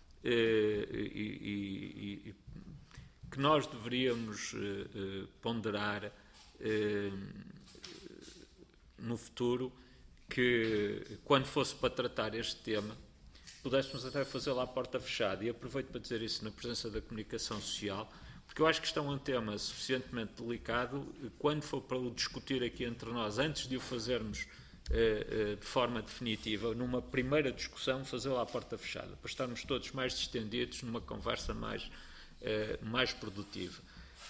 que nós deveríamos ponderar no futuro que, quando fosse para tratar este tema, pudéssemos até fazê-lo à porta fechada. E aproveito para dizer isso na presença da comunicação social, porque eu acho que isto é um tema suficientemente delicado. Quando for para o discutir aqui entre nós, antes de o fazermos de forma definitiva, numa primeira discussão, fazê-lo à porta fechada, para estarmos todos mais distendidos numa conversa mais produtiva.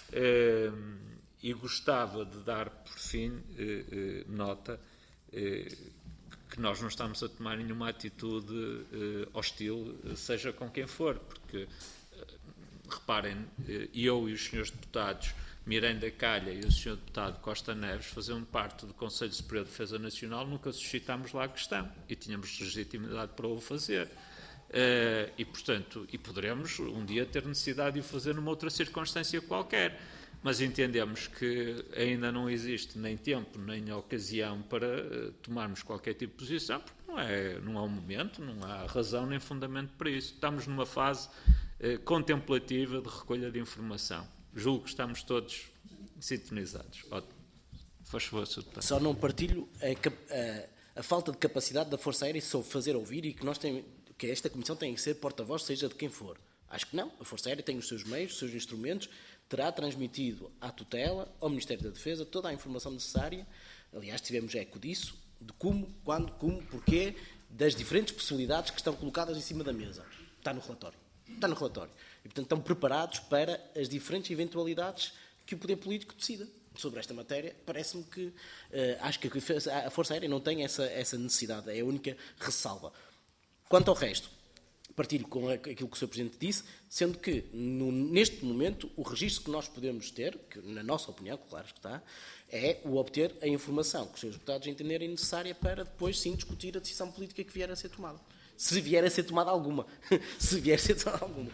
E gostava de dar, por fim, nota que nós não estamos a tomar nenhuma atitude hostil, seja com quem for, porque, reparem, eu e os senhores deputados Miranda Calha e o senhor deputado Costa Neves, fazendo parte do Conselho Superior de Defesa Nacional, nunca suscitámos lá a questão e tínhamos legitimidade para o fazer. E, portanto, poderemos um dia ter necessidade de o fazer numa outra circunstância qualquer, mas entendemos que ainda não existe nem tempo nem ocasião para tomarmos qualquer tipo de posição, porque não é o momento, não há razão nem fundamento para isso. Estamos numa fase contemplativa de recolha de informação. Julgo que estamos todos sintonizados. Ótimo. Faz favor, Sr. Deputado. Só não partilho a falta de capacidade da Força Aérea sobre fazer ouvir e que esta Comissão tem que ser porta-voz, seja de quem for. Acho que não. A Força Aérea tem os seus meios, os seus instrumentos, terá transmitido à tutela, ao Ministério da Defesa, toda a informação necessária. Aliás, tivemos eco disso, de como, quando, como, porquê, das diferentes possibilidades que estão colocadas em cima da mesa. Está no relatório. Está no relatório. E, portanto, estão preparados para as diferentes eventualidades que o poder político decida sobre esta matéria. Parece-me que acho que a Força Aérea não tem essa necessidade. É a única ressalva. Quanto ao resto, partilho com aquilo que o Sr. Presidente disse, sendo que, neste momento, o registro que nós podemos ter, que na nossa opinião, claro que está, é o obter a informação que os seus deputados entenderem necessária para depois, sim, discutir a decisão política que vier a ser tomada. Se vier a ser tomada alguma. Se vier a ser tomada alguma.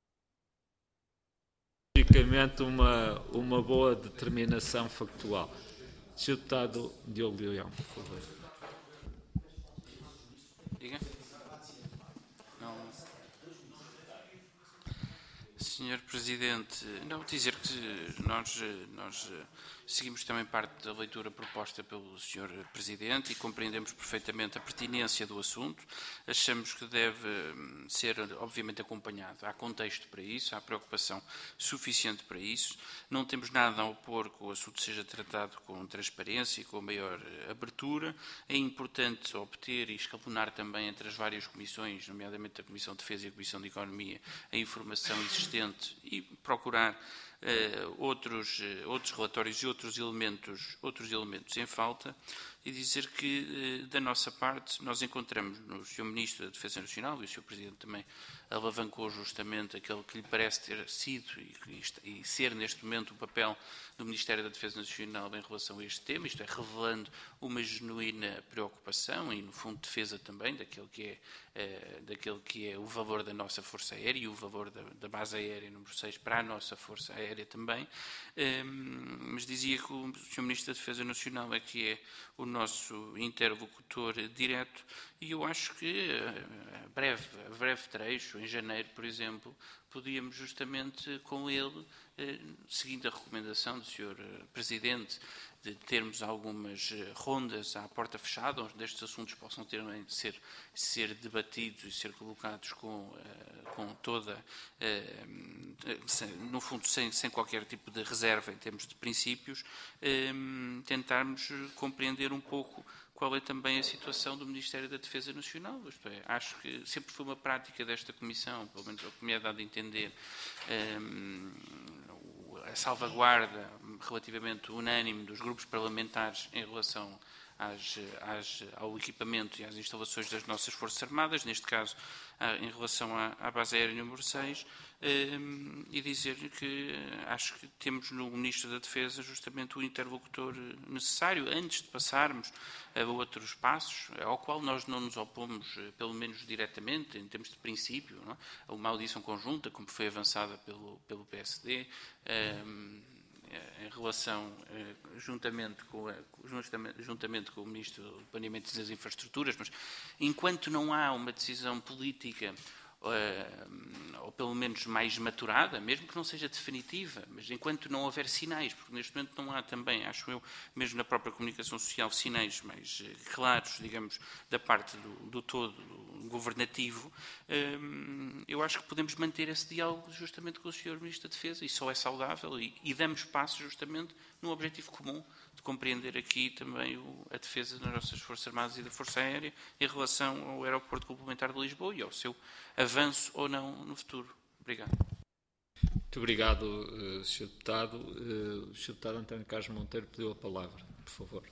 Logicamente, uma boa determinação factual. Sr. Deputado Diogo Leão, por favor. Diga. Senhor Presidente, não dizer que nós seguimos também parte da leitura proposta pelo Sr. Presidente e compreendemos perfeitamente a pertinência do assunto. Achamos que deve ser, obviamente, acompanhado. Há contexto para isso, há preocupação suficiente para isso. Não temos nada a opor que o assunto seja tratado com transparência e com maior abertura. É importante obter e escalonar também entre as várias comissões, nomeadamente a Comissão de Defesa e a Comissão de Economia, a informação existente e procurar outros relatórios e outros elementos em falta, e dizer que, da nossa parte, nós encontramos no Sr. Ministro da Defesa Nacional, e o Sr. Presidente também alavancou justamente aquele que lhe parece ter sido e ser neste momento o papel do Ministério da Defesa Nacional em relação a este tema, isto é, revelando uma genuína preocupação e, no fundo, defesa também daquele que é o valor da nossa Força Aérea e o valor da base aérea número 6 para a nossa Força Aérea também, mas dizia que o Sr. Ministro da Defesa Nacional é que é o nosso interlocutor direto, e eu acho que a breve trecho, em janeiro, por exemplo, podíamos justamente com ele, seguindo a recomendação do Sr. Presidente, de termos algumas rondas à porta fechada, onde estes assuntos possam ser debatidos e ser colocados com toda, no fundo, sem qualquer tipo de reserva em termos de princípios, tentarmos compreender um pouco qual é também a situação do Ministério da Defesa Nacional. Isto é, acho que sempre foi uma prática desta Comissão, pelo menos o que me é dado a entender, a salvaguarda relativamente unânime dos grupos parlamentares em relação ao equipamento e às instalações das nossas Forças Armadas, neste caso em relação à base aérea número 6, e dizer que acho que temos no Ministro da Defesa justamente o interlocutor necessário antes de passarmos a outros passos, ao qual nós não nos opomos, pelo menos diretamente, em termos de princípio, não é? A uma audição conjunta, como foi avançada pelo PSD, em relação, juntamente com o Ministro do Planeamento e das Infraestruturas, mas enquanto não há uma decisão política, ou pelo menos mais maturada, mesmo que não seja definitiva, mas enquanto não houver sinais, porque neste momento não há também, acho eu, mesmo na própria comunicação social, sinais mais claros, digamos, da parte do todo governativo, eu acho que podemos manter esse diálogo justamente com o Sr. Ministro da Defesa, e só é saudável, e damos passos justamente num objetivo comum de compreender aqui também a defesa das nossas Forças Armadas e da Força Aérea em relação ao aeroporto complementar de Lisboa e ao seu avanço ou não no futuro. Obrigado. Muito obrigado, Sr. Deputado. O Sr. Deputado António Carlos Monteiro pediu a palavra, por favor.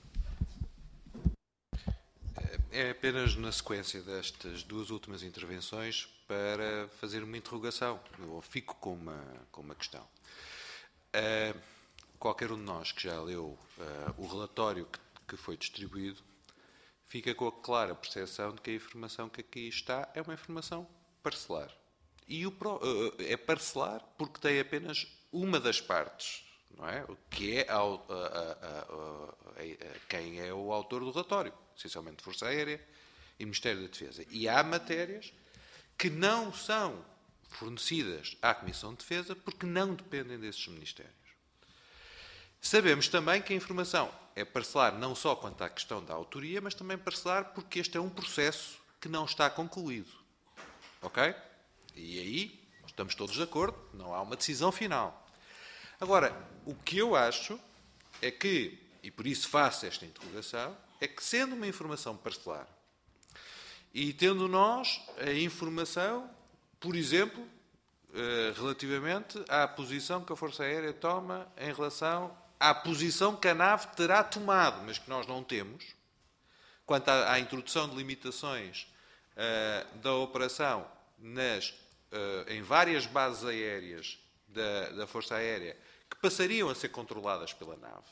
É apenas na sequência destas duas últimas intervenções para fazer uma interrogação. Eu fico com uma questão. Qualquer um de nós que já leu o relatório que foi distribuído fica com a clara percepção de que a informação que aqui está é uma informação parcelar. E é parcelar porque tem apenas uma das partes, não é? Que é quem é o autor do relatório, essencialmente Força Aérea e Ministério da Defesa. E há matérias que não são fornecidas à Comissão de Defesa porque não dependem desses ministérios. Sabemos também que a informação é parcelar não só quanto à questão da autoria, mas também parcelar porque este é um processo que não está concluído. Ok? E aí estamos todos de acordo, não há uma decisão final. Agora, o que eu acho é que, e por isso faço esta interrogação, é que sendo uma informação parcelar e tendo nós a informação, por exemplo, relativamente à posição que a Força Aérea toma em relação à posição que a nave terá tomado, mas que nós não temos, quanto à introdução de limitações da operação em várias bases aéreas da Força Aérea que passariam a ser controladas pela nave.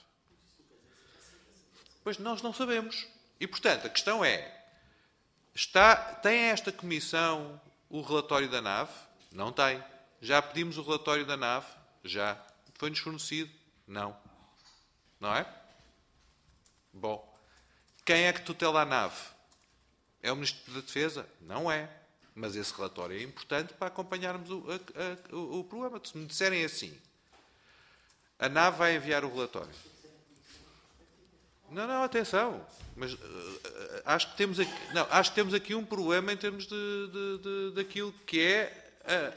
Pois nós não sabemos. E, portanto, a questão é, tem esta comissão o relatório da nave? Não tem. Já pedimos o relatório da nave? Já. Foi-nos fornecido? Não. Não é? Bom. Quem é que tutela a nave? É o Ministro da Defesa? Não é. Mas esse relatório é importante para acompanharmos o problema. Se me disserem assim, a nave vai enviar o relatório. Não, atenção. Mas acho que temos aqui um problema em termos daquilo que é...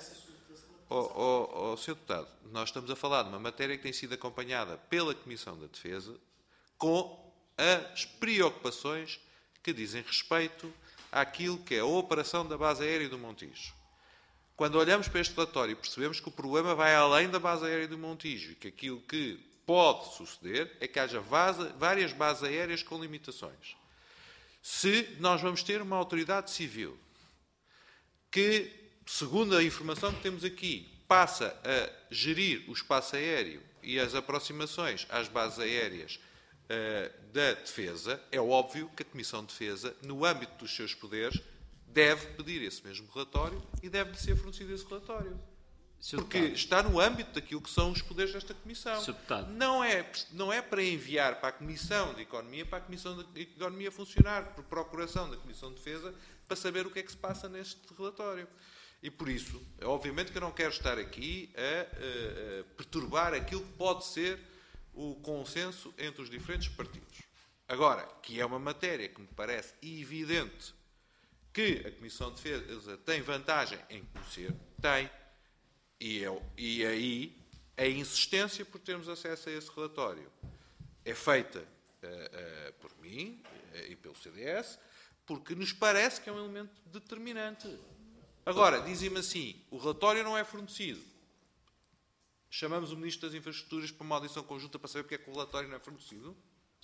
Sr. Deputado, nós estamos a falar de uma matéria que tem sido acompanhada pela Comissão da Defesa com as preocupações que dizem respeito àquilo que é a operação da base aérea do Montijo. Quando olhamos para este relatório, percebemos que o problema vai além da base aérea do Montijo e que aquilo que pode suceder é que haja várias bases aéreas com limitações. Se nós vamos ter uma autoridade civil que, segundo a informação que temos aqui, passa a gerir o espaço aéreo e as aproximações às bases aéreas da Defesa, é óbvio que a Comissão de Defesa, no âmbito dos seus poderes, deve pedir esse mesmo relatório e deve-lhe ser fornecido esse relatório. Porque está no âmbito daquilo que são os poderes desta Comissão. Não é para enviar para a Comissão de Economia, para a Comissão de Economia funcionar, por procuração da Comissão de Defesa, para saber o que é que se passa neste relatório. E por isso, obviamente que eu não quero estar aqui a perturbar aquilo que pode ser o consenso entre os diferentes partidos. Agora, que é uma matéria que me parece evidente que a Comissão de Defesa tem vantagem em conhecer, tem. E aí a insistência por termos acesso a esse relatório é feita por mim e pelo CDS, porque nos parece que é um elemento determinante. Agora, dizem-me assim, o relatório não é fornecido. Chamamos o Ministro das Infraestruturas para uma audição conjunta para saber porque é que o relatório não é fornecido?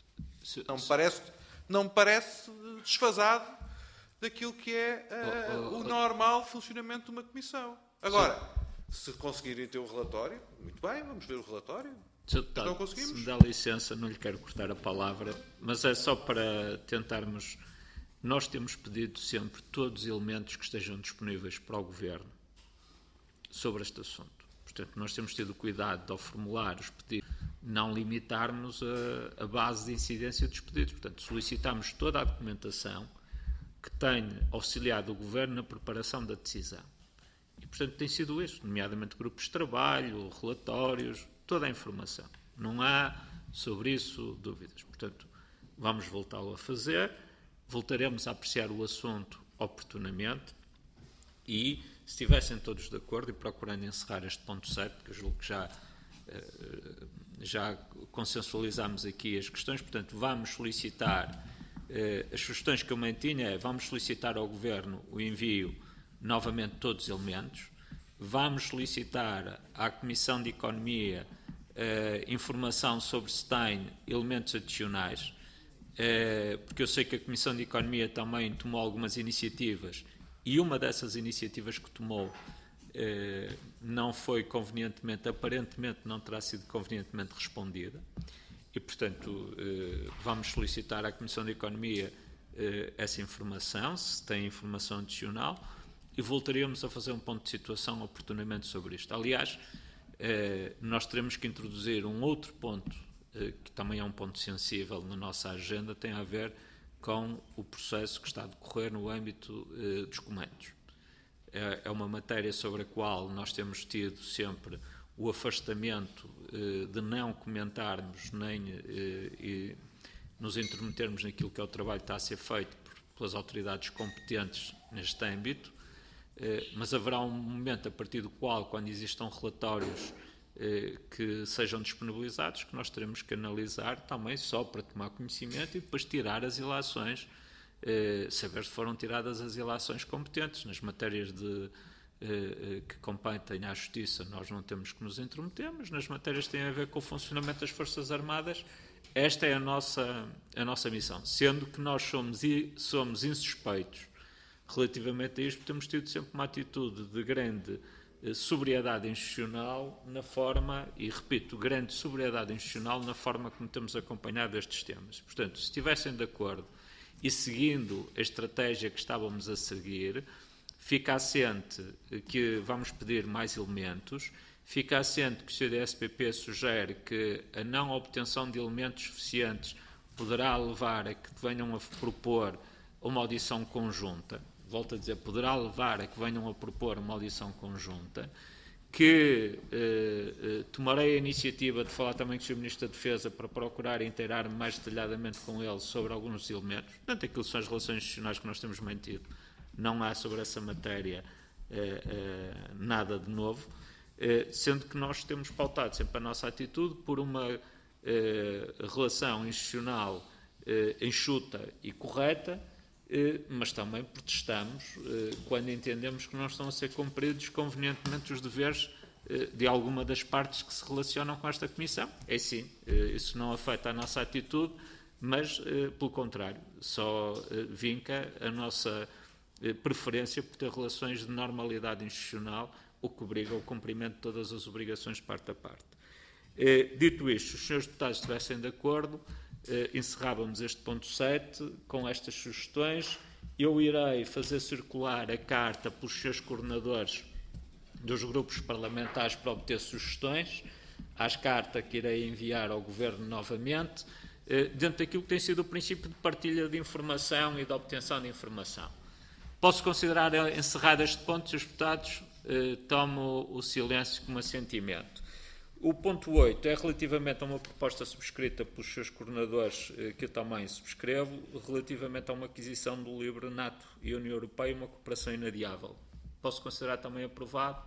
Não me parece desfasado daquilo que é o normal funcionamento de uma comissão. Agora, se conseguirem ter o relatório, muito bem, vamos ver o relatório. Não conseguimos. Se me dá licença, não lhe quero cortar a palavra, mas é só para tentarmos... Nós temos pedido sempre todos os elementos que estejam disponíveis para o Governo sobre este assunto. Portanto, nós temos tido cuidado de, ao formular os pedidos não limitarmos a base de incidência dos pedidos. Portanto, solicitamos toda a documentação que tenha auxiliado o Governo na preparação da decisão. E, portanto, tem sido isso, nomeadamente grupos de trabalho, relatórios, toda a informação. Não há sobre isso dúvidas. Portanto, vamos voltá-lo a fazer, voltaremos a apreciar o assunto oportunamente e, se estivessem todos de acordo, e procurando encerrar este ponto 7, que eu julgo que já consensualizámos aqui as questões, portanto, vamos solicitar, as sugestões que eu mantinha vamos solicitar ao Governo o envio novamente de todos os elementos, vamos solicitar à Comissão de Economia informação sobre se tem elementos adicionais, porque eu sei que a Comissão de Economia também tomou algumas iniciativas e uma dessas iniciativas que tomou não foi convenientemente, aparentemente não terá sido convenientemente respondida e, portanto, vamos solicitar à Comissão de Economia essa informação, se tem informação adicional, e voltaremos a fazer um ponto de situação oportunamente sobre isto. Aliás, nós teremos que introduzir um outro ponto, que também é um ponto sensível na nossa agenda, tem a ver com o processo que está a decorrer no âmbito dos comandos. É uma matéria sobre a qual nós temos tido sempre o afastamento de não comentarmos nem nos intrometermos naquilo que é o trabalho que está a ser feito pelas autoridades competentes neste âmbito, mas haverá um momento a partir do qual, quando existam relatórios que sejam disponibilizados, que nós teremos que analisar também só para tomar conhecimento e depois tirar as ilações, saber se foram tiradas as ilações competentes. Nas matérias que competem à Justiça nós não temos que nos intrometer, mas nas matérias que têm a ver com o funcionamento das Forças Armadas, esta é a nossa missão. Sendo que nós somos insuspeitos relativamente a isto, temos tido sempre uma atitude de grande sobriedade institucional na forma, e repito, grande sobriedade institucional na forma como temos acompanhado estes temas. Portanto, se estivessem de acordo e seguindo a estratégia que estávamos a seguir, fica assente que vamos pedir mais elementos, fica assente que o CDS-PP sugere que a não obtenção de elementos suficientes poderá levar a que venham a propor uma audição conjunta. Volto a dizer, poderá levar a que venham a propor uma audição conjunta, que tomarei a iniciativa de falar também com o Sr. Ministro da Defesa para procurar inteirar-me mais detalhadamente com ele sobre alguns elementos. Portanto, aquilo são as relações institucionais que nós temos mantido. Não há sobre essa matéria nada de novo, sendo que nós temos pautado sempre a nossa atitude por uma relação institucional enxuta e correta, mas também protestamos quando entendemos que não estão a ser cumpridos convenientemente os deveres de alguma das partes que se relacionam com esta Comissão. É sim, isso não afeta a nossa atitude, mas, pelo contrário, só vinca a nossa preferência por ter relações de normalidade institucional, o que obriga ao cumprimento de todas as obrigações de parte a parte. Dito isto, se os senhores deputados estivessem de acordo, encerrávamos este ponto 7 com estas sugestões. Eu irei fazer circular a carta pelos seus coordenadores dos grupos parlamentares para obter sugestões, às cartas que irei enviar ao Governo novamente, dentro daquilo que tem sido o princípio de partilha de informação e de obtenção de informação. Posso considerar encerrado este ponto, Srs. Deputados? Tomo o silêncio como assentimento. O ponto 8 é relativamente a uma proposta subscrita pelos seus coordenadores, que eu também subscrevo, relativamente a uma aquisição do livro NATO e União Europeia, uma cooperação inadiável. Posso considerar também aprovado.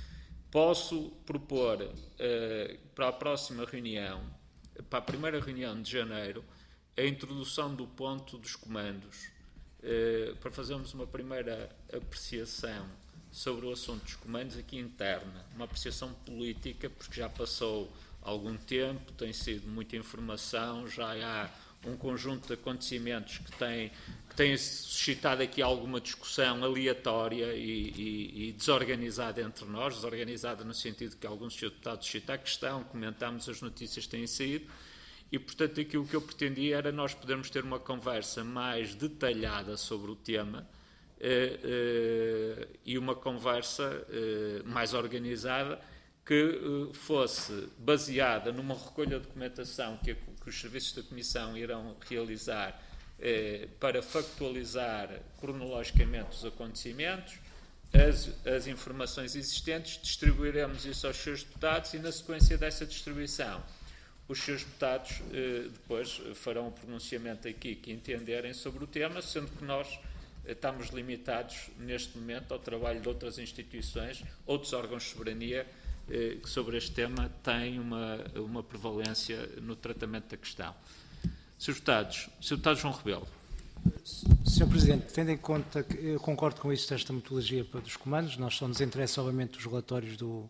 Posso propor para a próxima reunião, para a primeira reunião de janeiro, a introdução do ponto dos comandos, para fazermos uma primeira apreciação sobre o assunto dos comandos aqui interna, uma apreciação política, porque já passou algum tempo, tem sido muita informação, já há um conjunto de acontecimentos que têm suscitado aqui alguma discussão aleatória e desorganizada entre nós, desorganizada no sentido que alguns deputados suscitam a questão, comentámos as notícias que têm saído, e, portanto, aquilo que eu pretendia era nós podermos ter uma conversa mais detalhada sobre o tema, e uma conversa mais organizada que fosse baseada numa recolha de documentação que os serviços da Comissão irão realizar para factualizar cronologicamente os acontecimentos, as informações existentes, distribuiremos isso aos seus deputados e, na sequência dessa distribuição, os seus deputados depois farão um pronunciamento aqui que entenderem sobre o tema, sendo que nós estamos limitados neste momento ao trabalho de outras instituições, outros órgãos de soberania que sobre este tema têm uma prevalência no tratamento da questão. Sr. Deputado João Rebelo. Sr. Presidente, tendo em conta que eu concordo com isso desta metodologia dos comandos, nós só nos interessa, obviamente, os relatórios do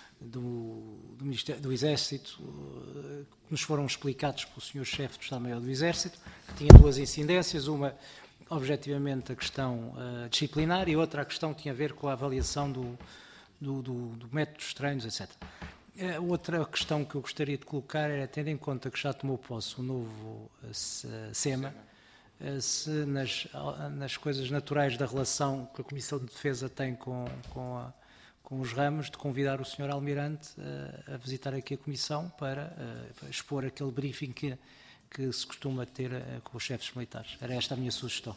Exército, que nos foram explicados pelo Sr. Chefe do Estado-Maior do Exército, que tinha duas incidências, uma, objetivamente, a questão disciplinar e outra a questão que tinha a ver com a avaliação do método dos treinos, etc. Outra questão que eu gostaria de colocar era, tendo em conta que já tomou posse o novo SEMA, se nas coisas naturais da relação que a Comissão de Defesa tem com os ramos, de convidar o Sr. Almirante a visitar aqui a Comissão para expor aquele briefing que se costuma ter com os chefes militares. Era esta a minha sugestão.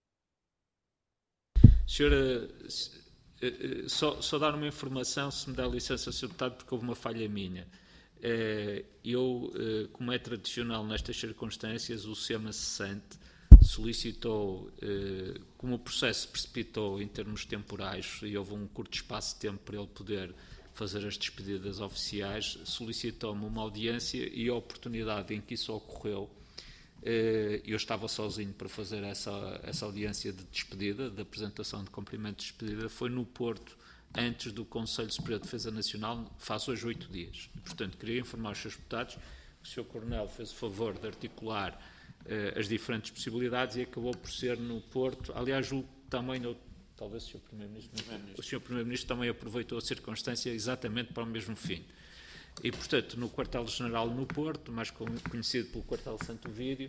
Senhora, só dar uma informação, se me dá licença, Sr. Deputado, porque houve uma falha minha. Eu, como é tradicional nestas circunstâncias, o SEMA cessante solicitou, como o processo se precipitou em termos temporais e houve um curto espaço de tempo para ele poder fazer as despedidas oficiais, solicitou-me uma audiência e a oportunidade em que isso ocorreu, eu estava sozinho para fazer essa audiência de despedida, de apresentação de cumprimento de despedida, foi no Porto, antes do Conselho Superior de Defesa Nacional, faz hoje 8 dias. E, portanto, queria informar os seus deputados que o Sr. Coronel fez o favor de articular as diferentes possibilidades e acabou por ser no Porto. Aliás, também, talvez o Sr. Primeiro-Ministro também aproveitou a circunstância exatamente para o mesmo fim. E, portanto, no Quartel-General no Porto, mais conhecido pelo Quartel Santo Ovídio,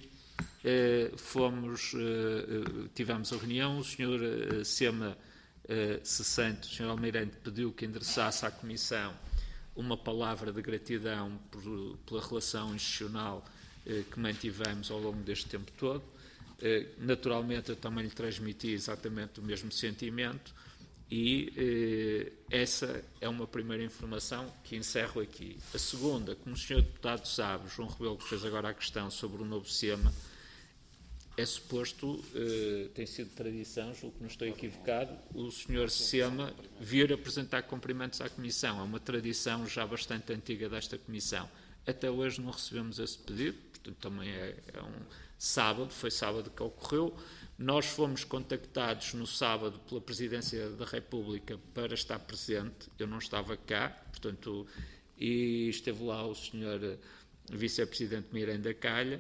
tivemos a reunião, o Sr. SEMA cessante, o Sr. Almirante, pediu que endereçasse à Comissão uma palavra de gratidão pela relação institucional que mantivemos ao longo deste tempo todo. Naturalmente, eu também lhe transmiti exatamente o mesmo sentimento e essa é uma primeira informação que encerro aqui. A segunda, como o Sr. Deputado sabe, João Rebelo, que fez agora a questão sobre o novo SEMA, é suposto, tem sido tradição, julgo que não estou equivocado, o Sr. SEMA vir apresentar cumprimentos à Comissão. É uma tradição já bastante antiga desta Comissão. Até hoje não recebemos esse pedido, portanto também é um sábado, foi sábado que ocorreu. Nós fomos contactados no sábado pela Presidência da República para estar presente, eu não estava cá, portanto, e esteve lá o Sr. Vice-Presidente Miranda Calha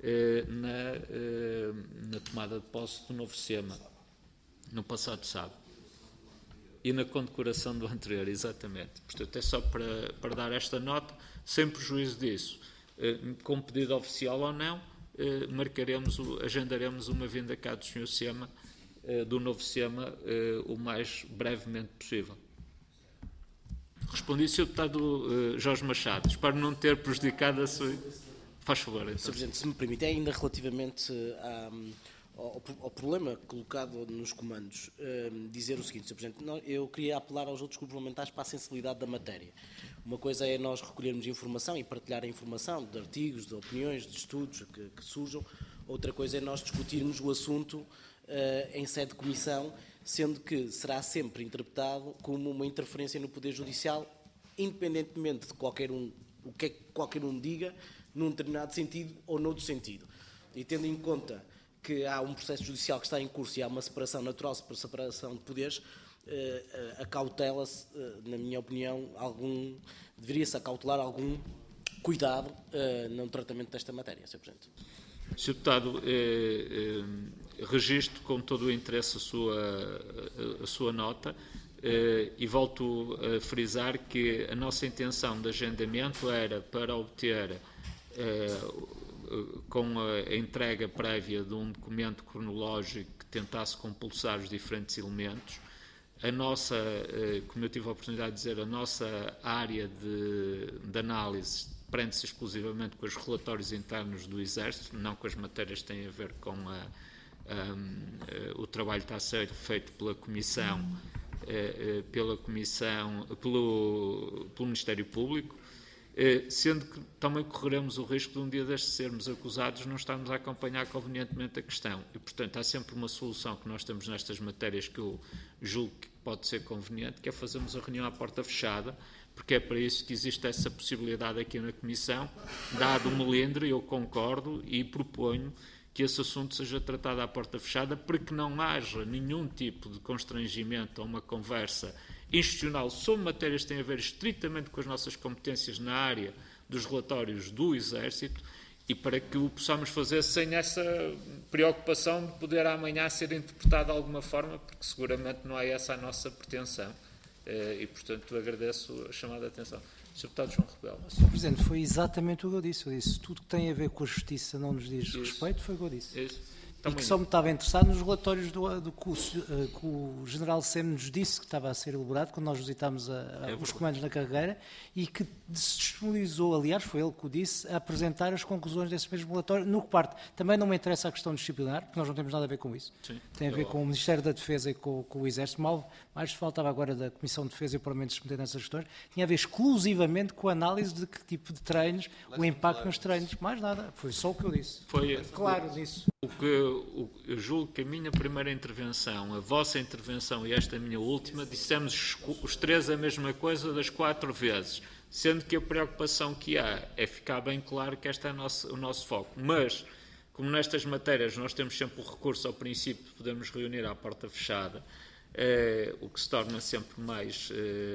na tomada de posse do novo SEMA, no passado sábado. E na condecoração do anterior, exatamente. Portanto, é só para dar esta nota, sem prejuízo disso, com pedido oficial ou não, agendaremos uma vinda cá do Sr. SEMA, do novo SEMA, o mais brevemente possível. Respondi, Sr. Deputado Jorge Machado, espero não ter prejudicado a sua... Faz favor, então. Sr. Presidente, se me permite, ainda relativamente ao problema colocado nos comandos, dizer o seguinte, Sr. Presidente, eu queria apelar aos outros grupos parlamentares para a sensibilidade da matéria. Uma coisa é nós recolhermos informação e partilhar a informação de artigos, de opiniões, de estudos que surjam. Outra coisa é nós discutirmos o assunto em sede de comissão, sendo que será sempre interpretado como uma interferência no Poder Judicial, independentemente de o que é que qualquer um diga, num determinado sentido ou noutro sentido. E tendo em conta que há um processo judicial que está em curso e há uma separação natural, separação de poderes, acautela-se, na minha opinião, deveria-se acautelar algum cuidado no tratamento desta matéria, Sr. Presidente. Sr. Deputado, registro com todo o interesse a sua nota e volto a frisar que a nossa intenção de agendamento era para obter, com a entrega prévia de um documento cronológico que tentasse compulsar os diferentes elementos, A nossa, como eu tive a oportunidade de dizer, a nossa área de análise prende-se exclusivamente com os relatórios internos do Exército, não com as matérias que têm a ver com o trabalho que está a ser feito pela Comissão, pelo Ministério Público, sendo que também correremos o risco de um dia destes sermos acusados de não estarmos a acompanhar convenientemente a questão. E, portanto, há sempre uma solução que nós temos nestas matérias que eu julgo que pode ser conveniente, que é fazermos a reunião à porta fechada, porque é para isso que existe essa possibilidade aqui na Comissão. Dado o melindre, eu concordo e proponho que esse assunto seja tratado à porta fechada, para que não haja nenhum tipo de constrangimento ou uma conversa institucional sobre matérias que têm a ver estritamente com as nossas competências na área dos relatórios do Exército, e para que o possamos fazer sem essa preocupação de poder amanhã ser interpretado de alguma forma, porque seguramente não é essa a nossa pretensão. E, portanto, agradeço a chamada de atenção. Sr. Deputado João Rebelo. Sr. Presidente, foi exatamente o que eu disse. Eu disse tudo que tem a ver com a justiça não nos diz respeito, foi o que eu disse. Isso. E que só me estava interessado nos relatórios do que o General Sem nos disse que estava a ser elaborado quando nós visitámos os comandos na carreira, e que se disponibilizou, aliás, foi ele que o disse, a apresentar as conclusões desse mesmo relatório, no que parte. Também não me interessa a questão disciplinar, porque nós não temos nada a ver com isso. Sim. Tem a ver com o Ministério da Defesa e com o Exército. Mais faltava agora da Comissão de Defesa e o Parlamento se meter nessas questões. Tinha a ver exclusivamente com a análise de que tipo de treinos, o impacto nos treinos. Mais nada. Foi só o que eu disse. Foi claro disso. Eu julgo que a minha primeira intervenção, a vossa intervenção e esta minha última, dissemos os três a mesma coisa das 4 vezes, sendo que a preocupação que há é ficar bem claro que este é o nosso foco. Mas, como nestas matérias nós temos sempre o recurso ao princípio de podermos reunir à porta fechada, o que se torna sempre mais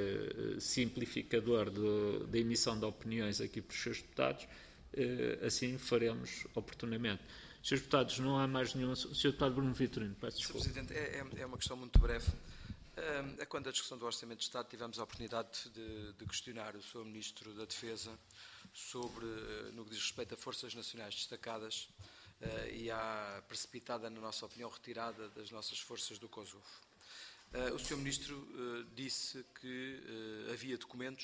simplificador da emissão de opiniões aqui pelos seus deputados, assim faremos oportunamente. Srs. Deputados, não há mais nenhum... Sr. Deputado Bruno Vitorino, peço desculpa. Sr. Presidente, é uma questão muito breve. Quando a discussão do Orçamento de Estado tivemos a oportunidade de questionar o Sr. Ministro da Defesa sobre, no que diz respeito a forças nacionais destacadas e à precipitada, na nossa opinião, retirada das nossas forças do Kosovo. O Sr. Ministro disse que havia documentos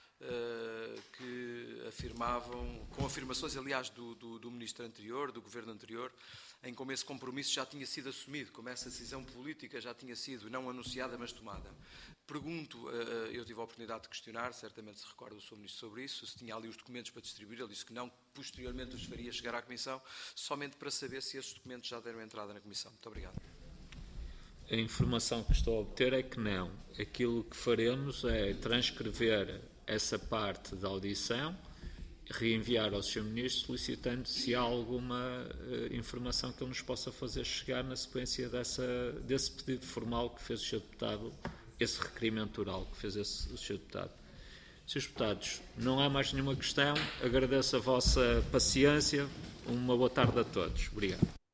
que afirmavam, com afirmações, aliás, do Ministro anterior, do Governo anterior, em como esse compromisso já tinha sido assumido, como essa decisão política já tinha sido não anunciada, mas tomada. Pergunto, eu tive a oportunidade de questionar, certamente se recorda o Sr. Ministro sobre isso, se tinha ali os documentos para distribuir, ele disse que não, posteriormente os faria chegar à Comissão, somente para saber se esses documentos já deram entrada na Comissão. Muito obrigado. A informação que estou a obter é que não. Aquilo que faremos é transcrever essa parte da audição, reenviar ao Sr. Ministro solicitando se há alguma informação que ele nos possa fazer chegar na sequência desse pedido formal que fez o Sr. Deputado, esse requerimento oral que fez o Sr. Deputado. Srs. Deputados, não há mais nenhuma questão. Agradeço a vossa paciência. Uma boa tarde a todos. Obrigado.